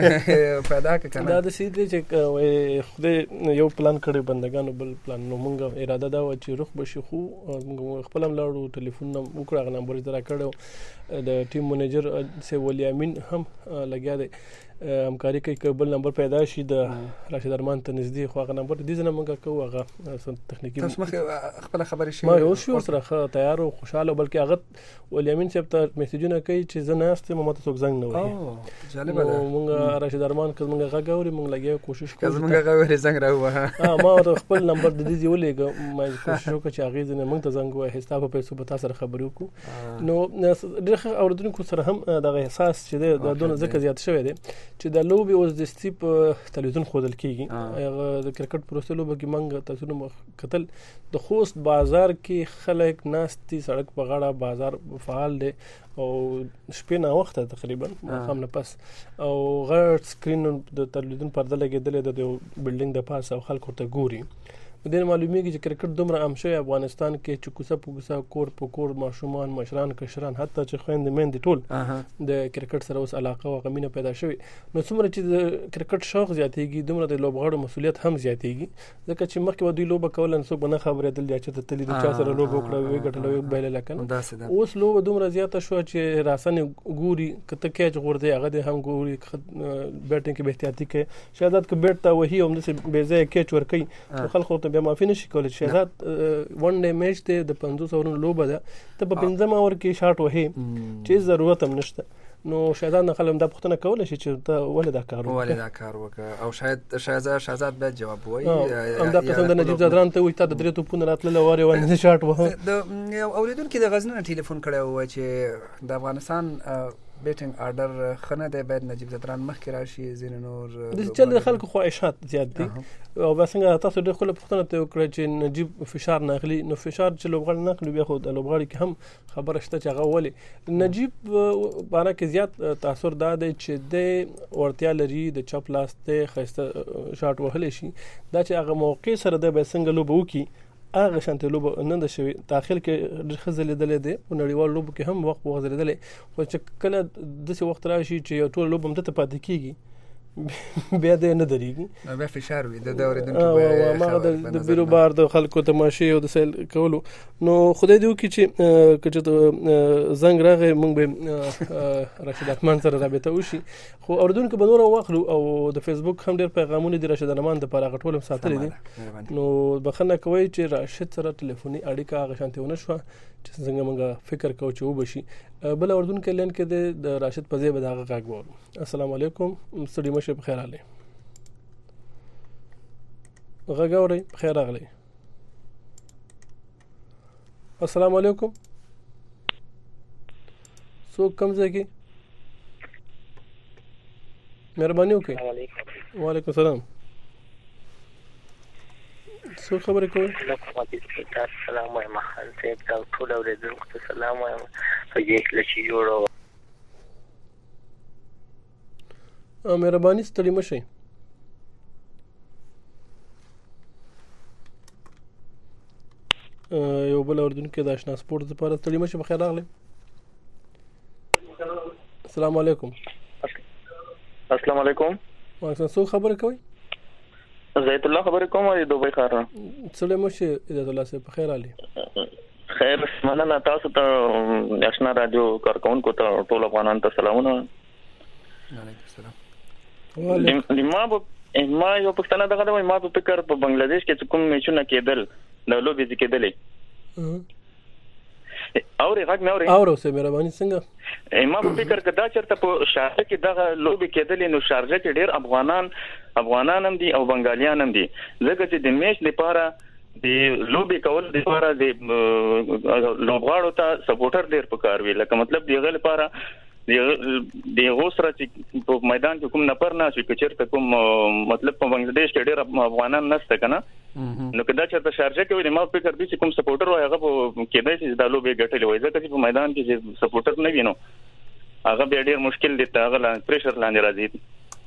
[SPEAKER 7] خان پیدا کړه کنه
[SPEAKER 2] دا د سې دې چې خدای یو پلان کړی بندګانو بل پلان نو موږ اراده دا و چې رخ بشي خو موږ خپل هم لاړو ټلیفون وکړو هغه نمبر یې را کړو د ټیم منیجر سه ولی امین هم لګیا دی همکاري کوي که بل نمبر پیدا شي د راشد ارمان ته نږدې خو هغه نمبر دې ځنه موږ کوو هغه تخنیکی
[SPEAKER 7] تاسو مخ خپل خبرې شي
[SPEAKER 2] ما یو شو سره تیار او خوشاله بلکې هغه ولی امین صاحب ته میسجونه کوي چې زه نه استم ماته څوک زنګ نه وایي
[SPEAKER 7] جالب ده
[SPEAKER 2] موږ راشد ارمان که موږ هغه غوړي موږ لګیا کوشش کوو
[SPEAKER 7] که موږ غوړي زنګ راوه
[SPEAKER 2] ها ما خپل نمبر د دې ولېګ ما کوشش وکړ چې هغه ځنه موږ ته زنګ وایي حساب په پیسو په تاسو سره خبرې وکړو نو ډېر اوردونکو سره هم دغه احساس چې د دونه ځکه زیات شوی دی چې د لوبي اوس د سټیپ تلویزیون خودل کیږي هغه د کرکټ پروسه لوبه کې منګ تاسو نو قتل د خوست بازار کې خلک ناستي سړک په غاړه بازار فعال دي او شپې نه وخت تقریبا هم نه پس او غړ سکرین د تلویزیون پرده لګیدل د بلډینګ د پاس او خلکو ته ګوري د معلومیږي چې کرکټ دومره عام شوی افغانستان کې چې کوڅه په کوڅه کور په کور ماشومان مشران کشران حتی چې خويندې مېندې ټول د کرکټ سره اوس علاقه او غمینه پیدا شوی نو څومره چې د کرکټ شوق زیاتېږي دومره د لوبغاړو مسولیت هم زیاتېږي ځکه چې مخکې ودی لوبه کول نو څوک نه خبرېدل چې ته تللی د چا سره لوبه وکړه وی ګټلوي بایل لکن اوس لوبه دومره زیاته شو چې راسن ګوري کته کېج غورځي هغه د هم ګوري بیټینګ کې به احتیاطي کې شهادت کې بیٹ تا وਹੀ هم د بیزه کېچ ور کوي خلکو ته بیا معافي نشي کولای شهادت ون ډے میچ ته د پنځوس اورونو لوبه ده ته په پنځم اور کې شاټ وهي چې ضرورت هم نشته نو شهزاد نه خلم د پښتنه کولای شي چې ته ولې دا کار
[SPEAKER 7] وکړې ولې دا کار وکړه او شاید شهزاد شهزاد به جواب وایي
[SPEAKER 2] هم دا قسم د نجیب زادران ته وي ته د درې توپونه راتلل واره ونه شاټ وه
[SPEAKER 7] د اوریدونکو د غزنین ټلیفون کړی و چې د افغانستان بیټینګ آرډر خنه دی باید نجیب زادران مخکې راشي زین نور
[SPEAKER 2] د چل خلکو خواهشات زیات دي او بس څنګه تاسو ډېر خپل پښتنه ته وکړه چې نجیب فشار ناخلی نو فشار چې لوبغاړي ناخلی بیا خو د لوبغاړي کې هم خبره شته چې هغه ولې نجیب باندې کې زیات تاثیر دا دی چې د ورتیا لري د چپ لاس ته خسته شاټ وهلی شي دا چې هغه موقع سره د به څنګه لوب وکي هغه شانته لوبه نه د شوی داخل کې ډېر خزلې دلې دي او نړیوال لوب کې هم وخت وغځلې دلې خو چې کله د څه وخت راشي چې یو ټول لوب هم ته پاتې کیږي بیا دې نه درېږي
[SPEAKER 7] بیا فشار وي د اوریدونکو
[SPEAKER 2] ما د بیرو بار د خلکو تماشې او د سیل کولو نو خدای دې وکړي چې کچته زنګ راغی موږ به راشد ارمان سره رابطه وشي خو اوریدونکو به نور واخلو او د فیسبوک هم ډېر پیغامونه دي راشد ارمان د پاره غټول ساتلې دي نو بخنه کوي چې راشد سره ټلیفوني اړیکه هغه شانته ونه شو چې څنګه موږ فکر کوو چې وبشي بل اوریدونکو لین کې د راشد په ځای به دا غږ وو السلام علیکم ستړي مشه بخیر علي غږ اوري بخیر اغلی السلام علیکم سو کم ځای کې مهرباني وکړئ وعلیکم السلام سو خبرې کوي
[SPEAKER 10] السلام علیکم خان صاحب دا ټول اوریدونکو ته سلام وایم په دې کې چې جوړو
[SPEAKER 2] ا مهرباني ستړي مشي یو بل اوریدونکو د آشنا سپورت لپاره ستړي مشي بخیر راغلی السلام علیکم
[SPEAKER 9] السلام علیکم
[SPEAKER 2] وعلیکم سو خبرې کوي
[SPEAKER 9] زید الله خبرې کوم د دوبۍ ښار نه
[SPEAKER 2] څلې مشه عزت الله صاحب بخیر علي
[SPEAKER 9] خیر مننه تاسو ته آشنا رادیو کارکونکو ته ټول افغانانو ته سلامونه
[SPEAKER 7] وعلیکم السلام
[SPEAKER 9] ما به ما یو پښتنه دغه د ما په فکر په بنگلاديش کې کوم میچونه کېدل د لوبې کېدلې اوري غږ مې اوري
[SPEAKER 2] اورو سه مهرباني څنګه
[SPEAKER 9] ما په فکر کې دا چرته په شارجه کې دغه لوبې کېدلې نو شارجه کې ډېر افغانان افغانان هم دي او بنگالیان هم دي ځکه چې د میچ لپاره د لوبې کول د لپاره د لوبغاړو ته سپورټر ډېر پکار وی لکه مطلب دیغه لپاره د غوسره چې په میدان کې کوم نفر نه شي کچرته کوم مطلب په بنگلاديش کې ډېر افغانان نشته کنه نو کدا چې شارجه کې وي ما فکر دي چې کوم سپورټر وای هغه کېدای شي د لوبې ګټلې وای ځکه چې په میدان کې چې سپورټر نه وینو هغه به ډېر مشکل دي ته هغه پریشر لاندې راځي.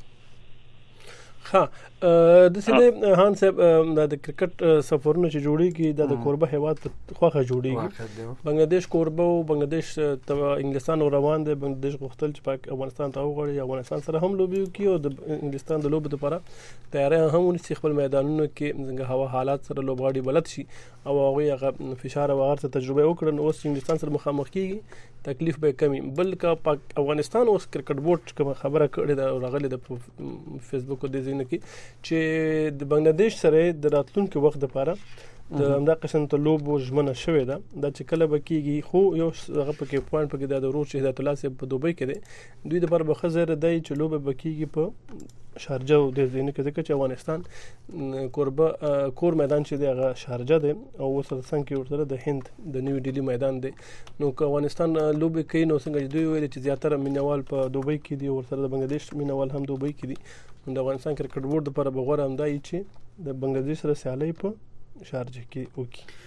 [SPEAKER 2] ها د سیده هان صاحب د کرکټ سفرونه چې جوړیږي د کوربه هیواد په خوخه جوړیږي بنگلاديش کوربه او بنگلاديش ته انګلستان روان دي بنگلاديش غوښتل چې پاک افغانستان ته وغوړي افغانستان سره هم لوبي کوي او د انګلستان د لوبو لپاره تیارې هم ونیسي خپل میدانونو کې څنګه هوا حالات سره لوبغاړي بلد شي او هغه هغه فشار او هغه تجربه وکړي نو اوس انګلستان سره مخامخ کیږي تکلیف به کمی بلکې پاک افغانستان اوس کرکټ بورډ کوم خبره کړې ده راغلي د فیسبوک د زینه کې چې د بنگلاديش سره د راتلونکو وخت لپاره د همدا قسم ته لوبو ژمنه شوې ده د چې کله بکیږي خو یو هغه پکې پوینټ پکې د روز چې هدایت الله سي په دوبۍ کې دی دوی د پر بخزر دی چې لوبه بکیږي په شارجه او د زینه کې چې افغانستان کوربه کور میدان چې دی هغه شارجه دی او وسره څنګه ورته د هند د نیو ډیلی میدان دی نو که افغانستان لوبه کوي نو څنګه دوی ویل چې زیاتره مینوال په دوبۍ کې دی ورسره د بنگلاديش مینوال هم دوبۍ کې دي د افغانستان کرکټ بورډ لپاره بغور هم دی چې د بنگلاديش سره سیالي په شارجه کې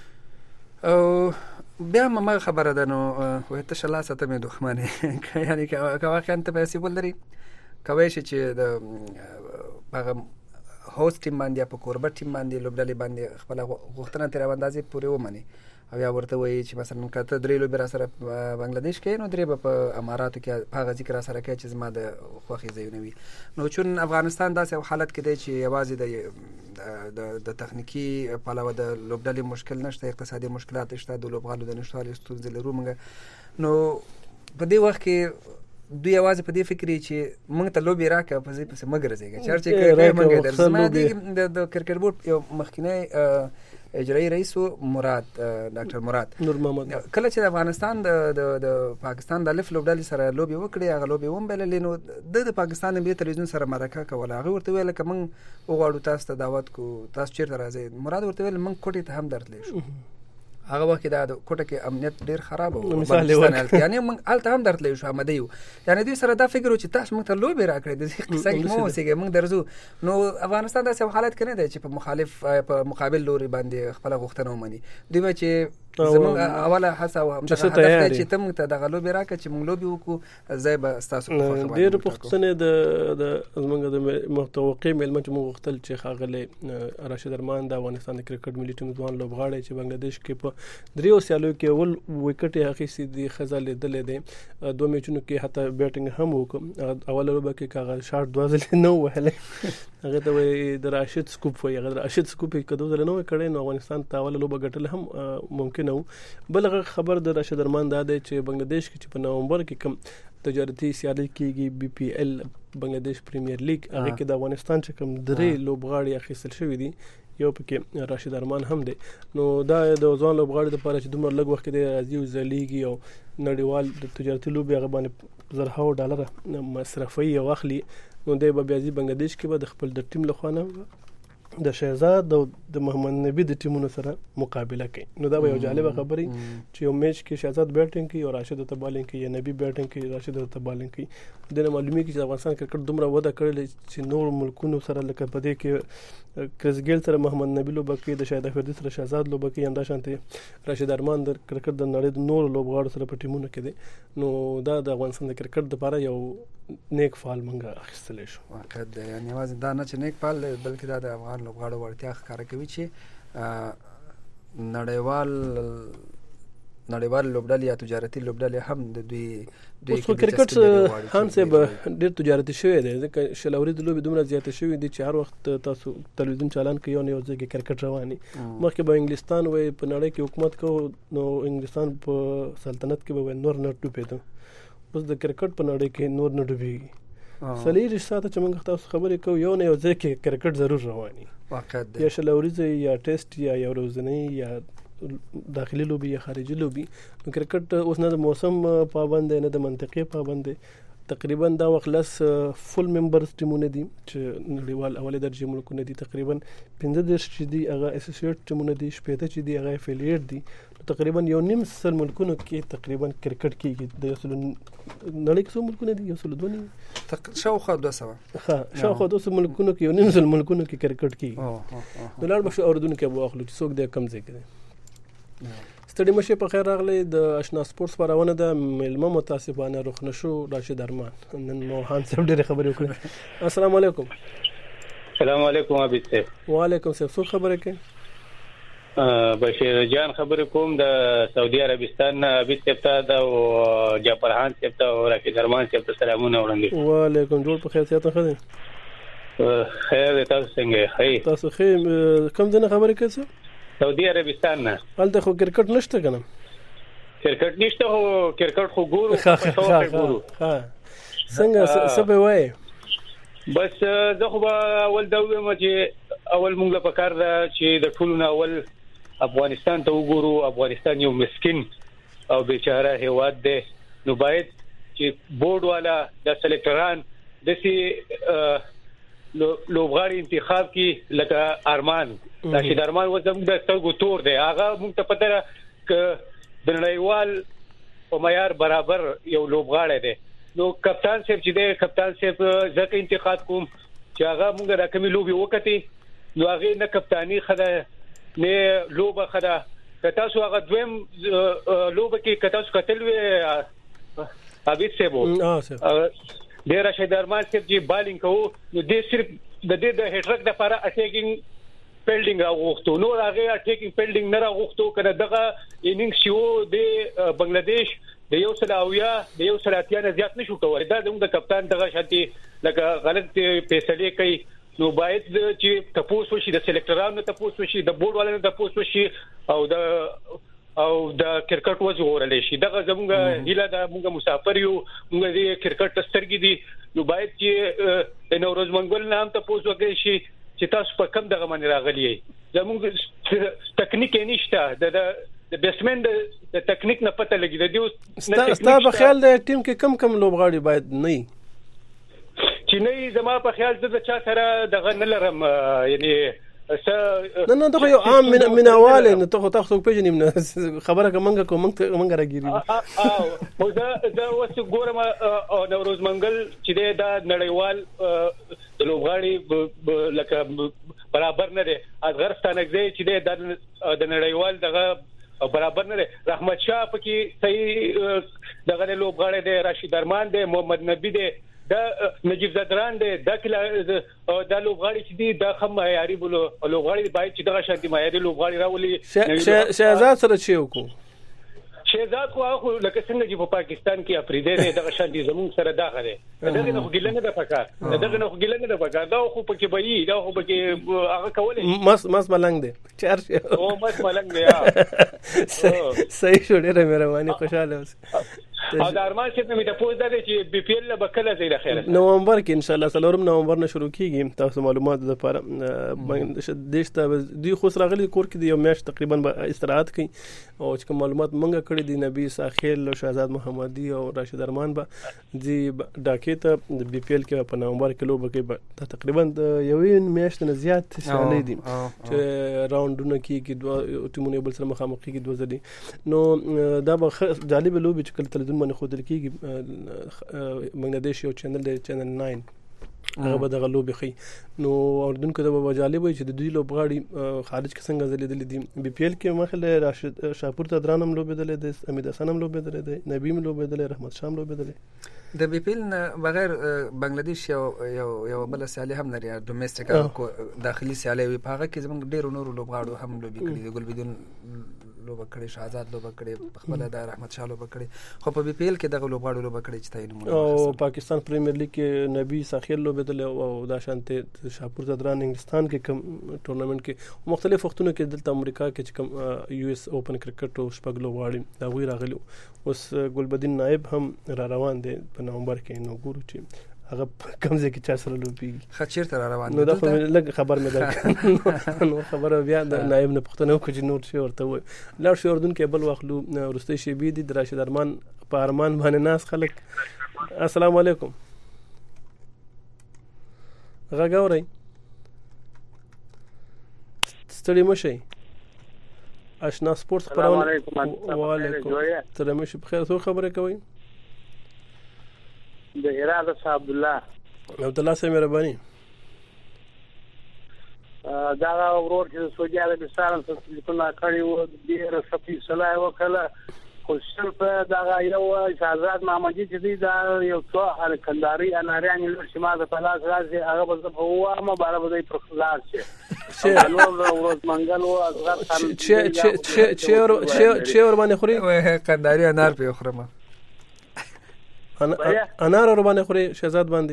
[SPEAKER 2] وکي
[SPEAKER 7] او بیا ما خبره ده نو وه ته شلا ساته مې دښمنه یعنی که واقعا ته پیسې ولري کوي چې د هغه هوست ټیم باندې په کوربه ټیم باندې لوبډلې باندې خپل غوښتنه تر اندازې پورې ومني او یا ورته وایي چې مثلا کته درې لوبې را سره بنگلاديش کې نو درې په اماراتو کې هغه ذکر سره کوي چې زما د خوخي ځایونه وي نو چون افغانستان داسې حالت کې دی چې یوازې د د د تخنیکی په علاوه د لوبډلې مشکل نشته اقتصادي مشکلات شته د لوبغالو د نشټوالي ستونزې لرو موږ نو په دې وخت کې دوی یوازې په دې فکر چې موږ ته لوبي راکړه په ځای پسې مګر ځای چې چې موږ درځم د کرکټ بورډ یو مخکینی اجرایی رئیس مراد ډاکټر مراد
[SPEAKER 2] نور محمد
[SPEAKER 7] کله چې افغانستان د د پاکستان د الف لوبډلې سره لوبي وکړي هغه لوبي هم بللې نو د پاکستان ملي تلویزیون سره مرکه کوله هغه ورته ویل چې موږ وغواړو تاسو ته دعوت کو تاسو چیرته راځي مراد ورته ویل موږ کوټې ته هم درتلې شو هغه وخت دا د کوټه کې امنیت ډیر خراب و یعنی موږ الته هم درتلې شو آمده یو یعنی دوی سره دا فکر و چې تاسو موږ ته لوبي راکړئ د دې قصه کې مو وسیګه موږ درځو نو افغانستان داسې حالت کې نه دی چې په مخالف په مقابل لوري باندې خپل غوښتنه ومني دوی چې زموږ اوله هڅه و همدا هدف دی چې تم ته د غلوبي راکړي چې موږ لوبي وکړو ځای به تاسو په خبره
[SPEAKER 2] ډېر پښتنه د د زموږ د متوقع ملمن چې موږ غوښتل چې خاغله راشد ارمان د افغانستان د کرکټ ملي ټیم ځوان لوبغاړی چې بنگلاديش کې په دریو سیالو کې ول وکټ اخیستي د خزل لیدل دي دوه میچونو کې حتی بیټینګ هم وکړ اوله لوبه کې کاغه شارټ دوازل نه وهله هغه ته د راشد سکوپ وي هغه راشد سکوپ کدو ځل نه کړي نو افغانستان ته اوله لوبه ګټل هم ممکن نو بلغه خبر د راشد ارمان دا دی چې بنگلاديش کې چې په نومبر کې کوم تجارتي سیالي کېږي بي پی ال بنگلاديش پریمیر لیګ هغه کې د افغانستان چې کوم درې لوبغاړي اخیستل شوی دي یو پکې راشد ارمان هم دی نو دا د ځوان لوبغاړي لپاره چې دومره لږ وخت کې راځي او زلیږي او نړیوال د تجارتي لوبي هغه باندې زرهاو ډالر مصرفي او اخلي نو د بیا بنگلاديش کې به د خپل د ټیم لخوانه د شهزاد او د محمد نبی د ټیمونو سره مقابله کوي نو دا به یو جالب خبري چې یو میچ کې شهزاد بیټینګ کوي او راشد ته بالینګ کوي یا نبی بیټینګ کوي راشد ته بالینګ کوي د معلومي کې چې افغانستان کرکټ دومره وده کړل چې نور ملکونو سره لکه په دې کې کرس ګیل سره محمد نبی لوبه کوي د شاهد افریدي سره شهزاد لوبه کوي همدا شانته راشد ارمان د کرکټ د نړۍ د نور لوبغاړو سره په ټیمونو کې دي نو دا د افغانستان د کرکټ لپاره یو نیک فال منګه اخیستل شو
[SPEAKER 7] واقعا یعنی واځي دا نه چې نیک فال بلکې دا د افغان لوبغاړو ورتیا ښکاره کوي چې نړیوال نړیوال لوبډلې یا تجارتي لوبډلې هم د دوی
[SPEAKER 2] د کرکټ هم څه ډېر تجارتي شوی دی ځکه شلوري د لوبې دومره زیاته شوی دي چې هر وخت تاسو تلویزیون چالان کوي او یو ځای کې کرکټ رواني مخکې به انګلستان وای په نړۍ کې حکومت کو نو انګلستان په سلطنت کې به نور نه ټوپېده اوس د کرکټ په نړۍ کې نور نه ډوبېږي سلیری ساته چې موږ تاسو خبرې کوو یو نه یو ځای کې کرکټ ضرور رواني
[SPEAKER 7] واقعا
[SPEAKER 2] یا شلوري یا ټیسټ یا یو ورځنی یا داخلي لوبي یا خارجي لوبي نو کرکټ اوس نه د موسم پابند نه د منطقې پابند تقریبا دا وخت لس فل ممبرز ټیمونه دي چې نړیوال اولي درجه ملکونه دي تقریبا پنځه دېرش چې دي هغه اسوسییټ ټیمونه دي شپږ چې دي هغه افیلیټ دي تقریبا یو نیم سل ملکونو کې تقریبا کرکټ کېږي د نړۍ کې څو ملکونه دي؟ یو سل دوه نیم
[SPEAKER 7] شاوخوا دوه سوه
[SPEAKER 2] ها شاوخوا دوه سوه ملکونو کې یو نیم سل ملکونو کې کرکټ کېږي. نو لاړ به شو اردن کې به واخلو چې څوک دی کم ځای کې دی. ستړي مشه په خیر راغلی. د آشنا سپورټس خپرونه ده. مېلمه متاسفانه رخ نشو راشد ارمان. نن موهان صاحب ډېرې خبرې وکړې. السلام علیکم.
[SPEAKER 11] السلام علیکم عابد صاحب.
[SPEAKER 2] وعلیکم السلام. څوک خبرې کوي؟
[SPEAKER 11] بشیر جان خبرې کوم د سعودي عربستان نه. عابد صاحب ته د جعفرخان صاحب ته او راشد ارمان صاحب ته سلامونه وړاندې.
[SPEAKER 2] وعلیکم. جوړ په خیر صحت ښه دی؟
[SPEAKER 11] خیر تاسو څنګه یې؟
[SPEAKER 2] تاسو ښه. کوم ځای نه خبرې کوئ؟
[SPEAKER 11] سعودي عربستان نه.
[SPEAKER 2] هلته خو کرکټ نشته که نه؟
[SPEAKER 11] کرکټ نشته خو کرکټ خو ګورو.
[SPEAKER 2] څنګه څه به وایې؟
[SPEAKER 11] بس زه خو به اول دا ووایم چې اول موږ له پکار ده چې د ټولو نه اول افغانستان ته وګورو. افغانستان یو مسکین او بیچاره هیواد دی. نو باید چې بورډ والا د سلیکټران داسې لوبغاړي انتخاب کی لکه ارمان راشد ارمان و زموږ د سترګو تور دی. هغه موږ ته پته ده که د نړیوال په معیار برابر یو لوبغاړی دی. نو کپتان صاحب چې دی کپتان صاحب ځکه انتخاب کوم چې هغه موږ د کومې لوبې وکړې نو هغې نه کپتاني ښه ده نه لوبه ښه ده. که تاسو هغه دویم لوبه کې که تاسو کتل وی عابد صاحب د راشد ارمان صاحب چې بالینګ کوو نو دې صرف د دې د هټرک لپاره اټیکینګ فیلډینګ راغوښتو. نو هغه اټیکینګ فیلډینګ نه راغوښتو. کنه دغه اننګ شو د بنگلاديش د یو سل اویا د یو سل اتیا نه زیات نشو کولای. دا زموږ د کپتان دغه شانتي لکه غلط فیصله کوي. نو باید چې تاسو وشي د سلیکټرانو تاسو وشي د بورډ والانو تاسو وشي او د او د کرکټ وځورل شي. دغه زموږ هیله ده. موږ مسافر یو. موږ د کرکټ سترګې دي. نو باید چې نوروز منګل نام ته پوسو کې شي چې تاسو په کم دغه باندې راغلی یې. زموږ تکنیک نشته. د د بیسمن د تکنیک نه پته لګي. د دې
[SPEAKER 2] ستا په خیال د ټیم کې کم کم لوبغاړي باید نه وي
[SPEAKER 11] چې نه زما په خیال زه د چا سره دغه نه لرم. یعنی
[SPEAKER 2] نه نه ته یو عام من منواله نه ته تاسو پیژنې خبره کومه کومه کومه راګيري.
[SPEAKER 11] او دا دا اوس ګورم نوروز منګل چې دا نړیوال لوبغاړي لکه برابر نه دي. افغانستانګزي چې د نړیوال دغه برابر نه دي. رحمت شاه پکې صحیح دغه لوبغاړي دي. راشد ارمان دي. محمد نبی دي. دا نجیب زدران دی. دا کله دا لوبغاړي چې دي دا خم معیاري بولو لوبغاړي باید چې دغه شانتي معیاري لوبغاړي راولي.
[SPEAKER 2] شهزاد سره چې وکړو
[SPEAKER 11] شهزاد خو هغه لکه څنګه چې په پاکستان کې افریدي دی دغه شانتي زموږ سره داغه دی. دغه نه ګیله نه ده پکار. دغه نه ګیله نه ده پکار. دا خو پکې بهي دا خو پکې هغه کولې
[SPEAKER 2] مس مس ملنګ دی. چار
[SPEAKER 11] او مس ملنګ دی.
[SPEAKER 2] صحیح شو. ډېره مهرباني. خوشاله اوسه.
[SPEAKER 11] او د ارمان چې مې ته پوښتنه ده چې بي پی ال له بکله زی له خیره
[SPEAKER 2] نومبر کې ان شاء الله څلورم نومبر نه شروع کیږي. تاسو معلومات لپاره دیش ته دوی خو راغلي کور کې یو میاشت تقریبا استراحت کوي. او چې معلومات مونږه کړی دي نبی ساخیل او شهزاد محمدي او راشد ارمان به دي ډاکې ته د بي پی ال کې په نومبر کې لوبه کوي. تقریبا یوې میاشت نه زیات سیالي دي چې راوندونه کیږي. دوه ټیمونه بل سره مخامخ کیږي دوه ځلې. نو دا به جالب لوبه چې کله تلویزیون باندې خودل کیږي. بنگلاديش یو چینل دی چینل ناین هغه به دغه لوبې ښي. نو اردن کې به جالب وي چې د دوی لوبغاړي خارج کې څنګه ځلیدلې دي. بي پی ال کې مخله راشد شاپور ته درانم لوبېدلې دي. امید حسن هم لوبېدلې دي. نبیم لوبېدلې. رحمت شاه لوبېدلې.
[SPEAKER 7] د بي پی ال بغیر بنگلاديش یو یو یو بل سیالي هم لري. ډومېسټیک داخلي سیالي وي. په هغه کې زموږ ډېر نور لوبغاړو هم لوبې کړې دي. ګلبدین لوبه کړې. شهزاد لوبه کړې. خپل د رحمت شاه لوبه کړې. خو په بي پی ال کې دغه لوبغاړو لوبه کړې چې تاین مونږ.
[SPEAKER 2] او پاکستان پریمیر لیګ کې نبی ساخیل لوبېدل او دا شانته شاپور زدران انګلستان کې کوم ټورنمنت کې مختلف وختونو کې دلته امریکا کې چې کوم یو اس اوپن کرکټ او شپږ لوبغاړي دا وی راغلي. اوس ګلبدین نائب هم را روان دي په نومبر کې. نو ګورو چې هغه کوم ځای کې چا سره لوبېږي.
[SPEAKER 7] خچیر تر روان
[SPEAKER 2] نو دا خو لږ خبر مې درکړ. نو خبره بیا د نائب نه پوښتنه وکړه چې نور شي ورته وایي. لاړ شو اردن کې بل واخلو. وروستۍ شیبې دي د راشد ارمان په ارمان باندې ناس خلک. السلام علیکم. غږ اورئ؟ ستړي مه شئ. اشنا سپورټس خپرونه. وعلیکم السلام. تر مشه بخیر. څو خبرې کوئ؟
[SPEAKER 1] د اراده صاحب عبد الله
[SPEAKER 2] عبد الله سره مهرباني
[SPEAKER 1] دا ورور چې سعودي عربستان څخه لیکونه کړی و ډیر سپی صلاح وکړه خو صرف دا یو شهزاد محمدي چې دی دا یو څو کنداري اناریان له شمال په لاس راځي هغه به هو ما بار به پر خلاص شي نو ورځ منګل او اصغر خان
[SPEAKER 2] چې چې چې چې چې ور باندې خوري
[SPEAKER 7] کنداري انار په خورم
[SPEAKER 2] انار ور باندې خوري شهزاد باندې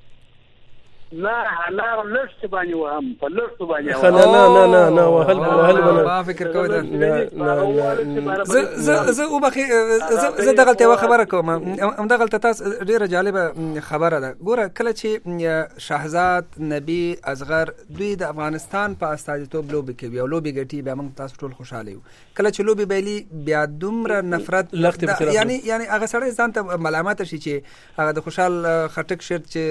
[SPEAKER 1] نه انار لست باندې وهم په لست باندې
[SPEAKER 2] نه نه نه نه نه وهل وهل
[SPEAKER 7] باندې ما فکر کوم نه نه زه زه او بخي زه دغه ته خبره کوم ام دغه تاسو ډیره جالبه خبره ده ګوره کله چې شهزاد نبی اصغر دوی د افغانستان په استازیتوب لوبي کوي او لوبي ګټي به موږ تاسو ټول خوشاله یو کله چې لوبي بیلی بیا دومره نفرت یعنی یعنی هغه سره ځان ته ملامت شي چې هغه د خوشحال خټک شرط چې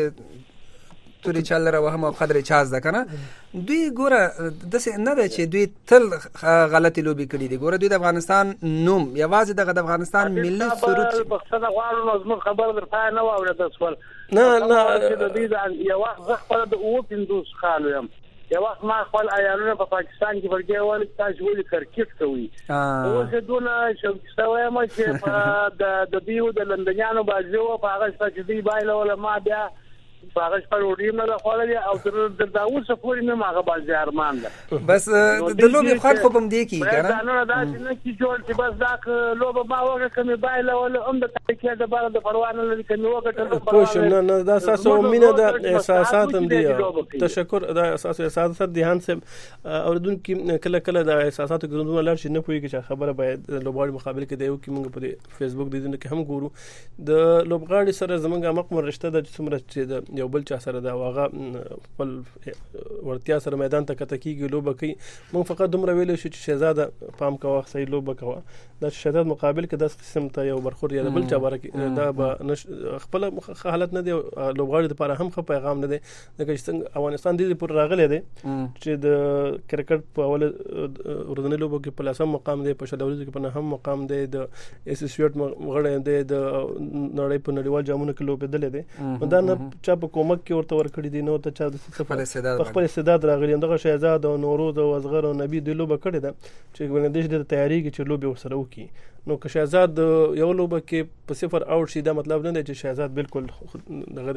[SPEAKER 7] توري چل را هم قدر چاز ده کنه دوی ګوره د څه نه ده چې دوی تل غلطي لوبي کړې دي ګوره دوی د افغانستان نوم یوازې د افغانستان ملي سرود
[SPEAKER 1] بخښنه غواړم نظم خبر درته نه واورې د سوال
[SPEAKER 2] نه نه
[SPEAKER 1] د دې یو وخت خپل د او پندوس خالو يم یو وخت ما خپل عیالونه په پاکستان کې ورګي ول تاسو ولې کرکټ کوي او زه دونه شوقي ما چې د د دیو د لندنیانو بازو په هغه چې دی بایله ولا ما بیا فارغ پر وړي نه خولې او تر دا اوس پورې نه ماغه باز ارمان ده
[SPEAKER 7] بس د لوبي خاط خو بم دی کی کنه
[SPEAKER 1] دا نه دا چې نه کی جوړ چې بس دا لوبه ما وګه کمه بایله ولا هم د تکیه د بار د پروانه لري کمه وګه
[SPEAKER 2] خوش نه نه دا اساسو مینه د احساسات هم دی تشکر دا اساس احساسات دي هان سم اوردونکو کله کله د احساساتو ګروندونه لار شي نه پوي چې خبره باید لوبغاړي مقابل کې دی او کې موږ په فیسبوک دیدنه کې هم ګورو د لوبغاړي سره زمونږ مقمر رشتہ د څومره چې یو بل چا سره دا واغه خپل ورتیا سره میدان ته کته کیږي لوبه کوي مونږ فقط دومره ویل شو چې شهزاده پام کوه صحیح لوبه کوه د شهزاد مقابل کې د قسم ته یو برخور یا بل چا بارک دا خپل حالت نه دی لوبغاړي لپاره هم خو پیغام نه دی لکه څنګه افغانستان دې پر راغلی دی چې د کرکټ په اول ورځنی لوبو کې په لاسم مقام دی په شډوري کې په هم مقام دی د اسوسییټ غړی دی د نړۍ په نړیوال جامونو کې لوبېدل دی دا نه چا په کومک کې ورته ورکړي دي نو ته چا د سفر خپل استعداد راغلی دغه شهزاد او نوروز او اصغر او نبی د لوبه کړي ده چې بنګلاديش د تیاری کې چې لوبه ورسره وکي نو که شهزاد یو لوبه کې په صفر اوټ شي دا مطلب نه دی چې شهزاد بالکل دغه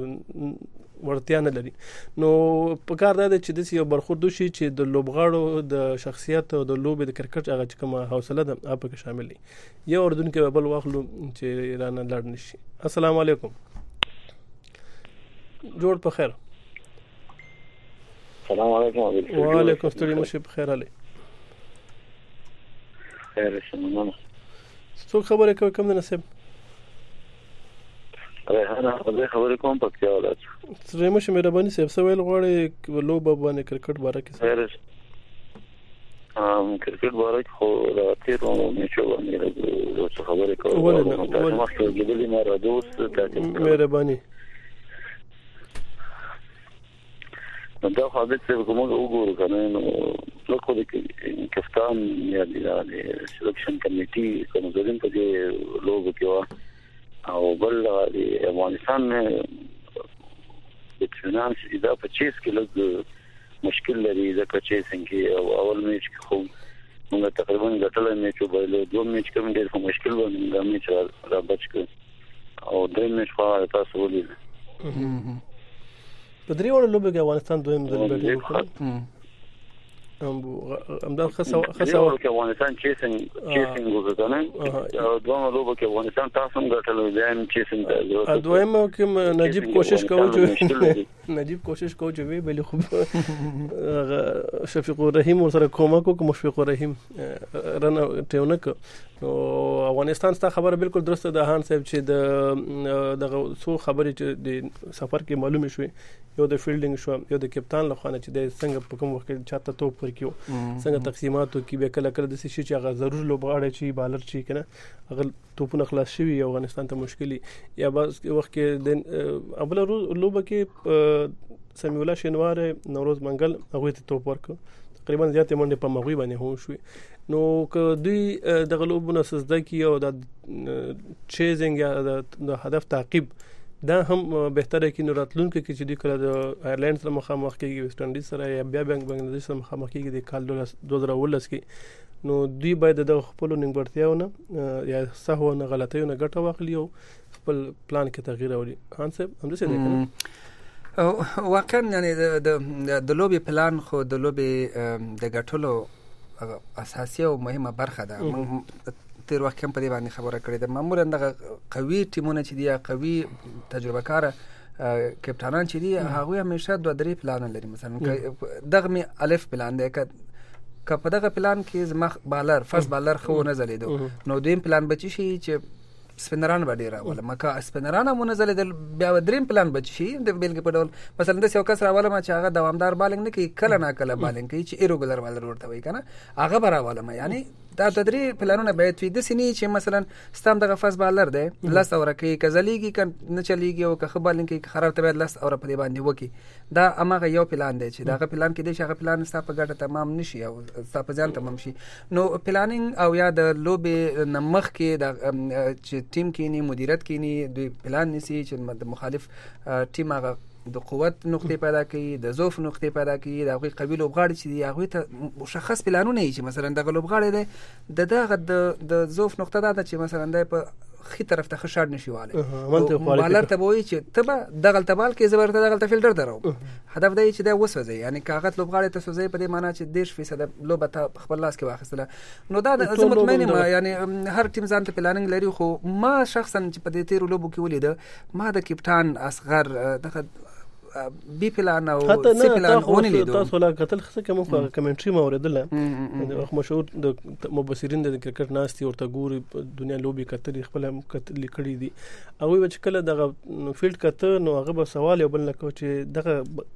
[SPEAKER 2] ورتیا نه لري نو په کار دا دی چې د یو برخورد شي چې د لوبغاړو د شخصیت او د لوبې د کرکټ هغه چې کومه حوصله ده هغه پکې شامل دي یو اردن کې بل واخلو چې ایران لاړ نشي السلام علیکم جوړ په خیر
[SPEAKER 12] السلام علیکم
[SPEAKER 2] وعلیکم السلام مشه په خیر علي
[SPEAKER 12] خیر شمنونه
[SPEAKER 2] څو خبره کوي کوم نصیب
[SPEAKER 12] ریحانه خبرې کوم په کې اولاد
[SPEAKER 2] سره مشه مهرباني صاحب سوال غواړي لوبه باندې کرکټ باره کې
[SPEAKER 12] خیر ام کرکټ باره کې خو راتیرو میچو باندې څه خبرې کوم تاسو مخکې کېدلې ما را دوست تاسو
[SPEAKER 2] مهرباني
[SPEAKER 12] دا حالت څه کومه وګورو کنه نو لکه د کپتان یا د سلیکشن کمیټي کوم ځین په دې لوګو کې وا او بل د افغانستان د فینانس دا په چیز کې لږ مشکل لري ځکه چې څنګه او اول میچ کې خو موږ تقریبا غټل میچ وبایلو دوه میچ کوم ډېر مشکل و موږ میچ را بچ کړ او درې میچ خو تاسو ولید
[SPEAKER 2] په درې وړو لوبو کې افغانستان دویم ځل بیټینګ وکړ ام امدا خاصه خاصه
[SPEAKER 12] کې افغانستان چیسنګ چیسنګ وکړنه او دوه لوبو کې افغانستان تاسو هم غټل ځان چیسنګ
[SPEAKER 2] دویم کې نجیب کوشش کوي چې نجیب کوشش کوي چې وی بل خو شفیق الرحیم ورسره کومک کو مشفیق الرحیم رن ټیونک نو افغانستان ست خبره بالکل درسته ده هان صاحب چې د دغه څو خبرې چې د سفر کې معلومه شوې یو د فیلډینګ شو یو د کپتان لخوا چې د څنګه په کوم وخت چاته توپ ورکیو څنګه تقسیماتو کې به کله کله د شي چې هغه ضرور لوبغاړي چې بالر چې کنه هغه توپونه خلاص شوی افغانستان ته مشکلي یا بعض وخت کې د اول لوبه کې سمیع الله شینوار نوروز منګل هغه ته توپ ورکړ تقریبا زیاتې منډه په مغوي باندې هم شوې نو که دوی د غلوبونو سزده کی او د چیزینګ یا د هدف تعقیب دا هم بهتره کې نو راتلونکو کې چې د کله د آیرلند سره مخامخ کېږي ویسټ انډیز سره یا بیا بنگلاديش سره مخامخ کېږي د کال دوه زره ولس کې نو دوی باید د خپل نیمګړتیاونه یا سهوونه غلطیونه ګټه واخلي او خپل پلان کې تغییر راوړي. هان صاحب هم څه دی کنه
[SPEAKER 7] واقعا یعنی د د لوبي پلان خو د لوبي د ګټلو اساسي او مهمه برخه ده. تیر وخت هم په دې باندې خبره کړې ده. معمولا دغه قوي ټیمونه چې دي قوي تجربه کار کپټانان چې دي هغه همیشه دوه درې پلان لري. مثلا دغه می الف پلان دی که که په دغه پلان کې زما بالر فرست بالر خو نه زلیدو نو دویم پلان بچی شي چې سپینران باندې راواله مکه سپینران مو نه زلیدل بیا دریم پلان بچی شي د بیلګې په ډول مثلا د یو کس راواله ما چې هغه دوامدار بالینګ نه کوي کله نه کله بالینګ کوي چې ایروګولر بالر ورته وایي کنه هغه براواله ما یعنی دا تدریج پلانونه باید وي د سینې چې مثلا ستام دغه فرست بالر دی لاس اور کوي کزلیږي ک نه چلیږي او که خبالینګ کوي خراب ته باید لاس اور په دې باندې وکي دا امغه یو پلان دی چې دغه پلان کې دی چې هغه پلان ستاسو په ګټه تمام نشي او ستاسو ځان تمام شي. نو پلانینګ او یا د لوبي نمخ کې د چې ټیم کې نه مدیریت کې نه دوی پلان نسی چې د مخالف ټیم هغه د قوت نقطې پیدا کړي د ضعف نقطې پیدا کړي د هغه قبیل لوبغاړي چې دی هغه ته مشخص پلانونه یې چې مثلا د لوبغاړي دی د دغه د ضعف نقطه ده چې مثلا د په خي طرف ته خشاړ نشيواله بالر ته وایي چې تبه دغه تبال کې زبر ته دغه فیلډر درو هدف دی چې دا وسوځي یعنی کاغذ لوبغاړي ته سوځي په دې معنی چې دیش فیصد لوبه ته خپل لاس کې واخیستله. نو دا د مطمئن ما یعنی هر ټیم ځان ته پلانینګ لري خو ما شخصا چې په دې تیر لوبو کې ولید ما د کپټان اصغر دغه بي پلان او سي پلان ونه لیدو.
[SPEAKER 2] تاسو لا قتل خصه کوم کمنټري ما اوریدله د مشهور د مبصرین د کرکټ ناستي ورته ګوري دنیا لوبي کتل خپل کتل کړي دي او چې کله دغه فیلډ کته نو هغه به سوال یو بل نه کو چې دغه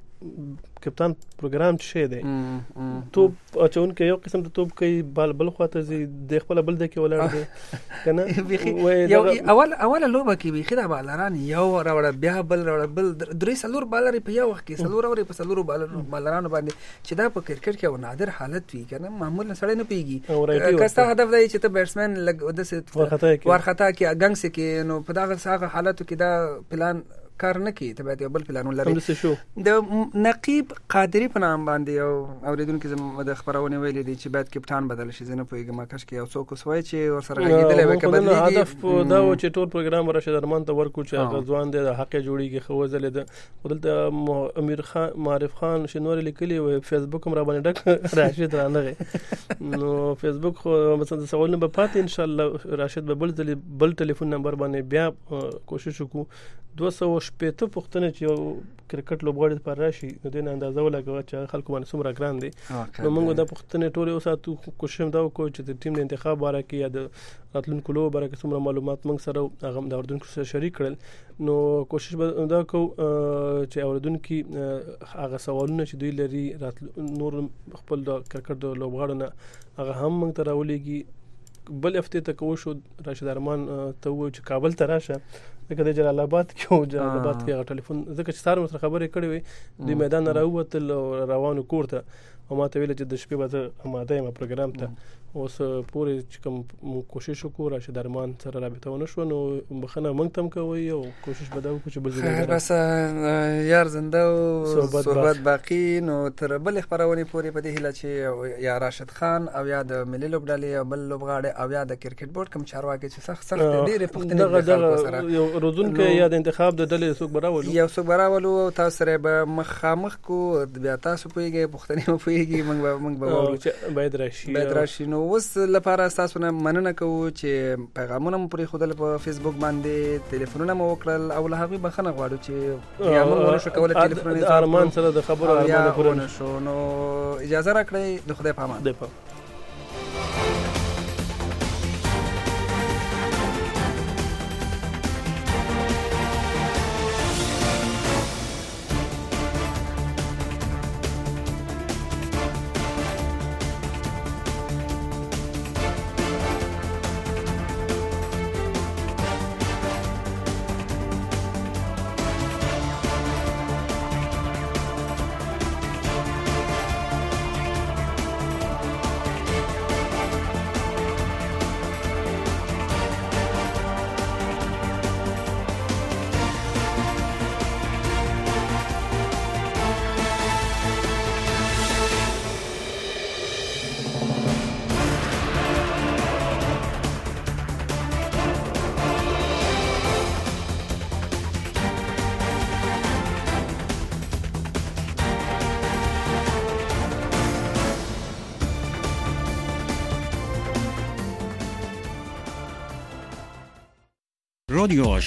[SPEAKER 2] کپتان پروګرام څه دی توپ اچون کې یو قسم ته توپ کوي بال بل خواته زی د خپل بل د کې ولر دی کنه
[SPEAKER 7] یو اول اول لوبه کې به خدا بالران یو راوړ بیا بل راوړ بل درې سلور بالر په یو وخت کې سلور اور په سلور بالر بالران باندې چې دا په کرکټ کې نادر حالت وی کنه معمولا سړی نه پیږي کسته هدف دی چې ته بیټسمن لګ د څه ورخطا کې اګنګ سي کې نو په دغه ساغه حالتو کې دا پلان کار نه کوي ته باید یو بل پلان ولري. د نقیب قادری په نام باندې یو اوریدونکو زموږ د خبرونه ویلي دي چې باید کپټان بدل شي زنه پویګه ما کښ کې یو څوک وسوي چې ور سره غږیدل به کبدلي
[SPEAKER 2] هدف دا و چې ټول پروګرام راشد ارمان ته ورکو چې غزوان د حق جوړیږي خو زله ده ودلته امیر خان معرف خان شنور لیکلی او فیسبوک هم را باندې ډک راشد رانغه نو فیسبوک خو مثلا سوال نه به پات ان شاء الله راشد به بل بل ټلیفون نمبر باندې بیا کوشش وکړو دوه سوه شپېته پوښتنې چې یو کرکټ لوبغاړي پر راشي نو دین اندازه ولګوي چې خلکو باندې څومره ګران دي نو موږ دا پوښتنې ټولې اوساتو کوشش هم دا وکړو چې د ټیم د انتخاب باره کې یا د راتلونکو لوبو باره کې څومره معلومات موږ سره هغه د اردوونکو سره شریک کړل نو کوشش به دا کوو چې اردوونکي هغه سوالونه چې دوی لري نور خپل د کرکټ د لوبغاړو نه هغه هم موږ ته راولېږي. بل هفته ته کوو شو راشد ارمان ته و چې کابل ته راشه لکه د جلال آباد کې او جلال آباد کې ټلیفون ځکه چې ساره سره خبرې کړې وي د میدان راووتل روانو کور ته او ما ته ویل چې د شپې به اماده یم پروګرام ته اوس پورې چې کوم کوشش وکړو راشد ارمان سره رابطه ونه شو نو بخنه موږ تم کوي او کوشش به دا وکړو چې بل ځای
[SPEAKER 7] بس یار زنده او صحبت باقی نو تر بل خبرونه پورې په دې هله چې یا راشد خان او یا د ملي لوبډالې او بل لوبغاړي او یا د کرکټ بورډ کوم چارواکي چې سخت سخت ډېرې پوښتنې
[SPEAKER 2] د سره یو روزونکو یا د انتخاب د ډلې څوک براولو
[SPEAKER 7] یو څوک براولو تاسو سره به مخامخ کو بیا تاسو پويږئ پوښتنې مو پويږئ موږ موږ به
[SPEAKER 2] وورو باید راشي
[SPEAKER 7] باید راشي نو اوس لپاره تاسو نه مننه کوو چې پیغامونه مو پرې خودل په فیسبوک باندې ټلیفونونه مو وکړل او له هغه بخنه غواړو چې یا موږ ورشو کولای ټلیفونونه
[SPEAKER 2] ارمان سره د خبرو ارمان پوره
[SPEAKER 7] شو نو اجازه راکړئ د خدای په امان.
[SPEAKER 13] رادیو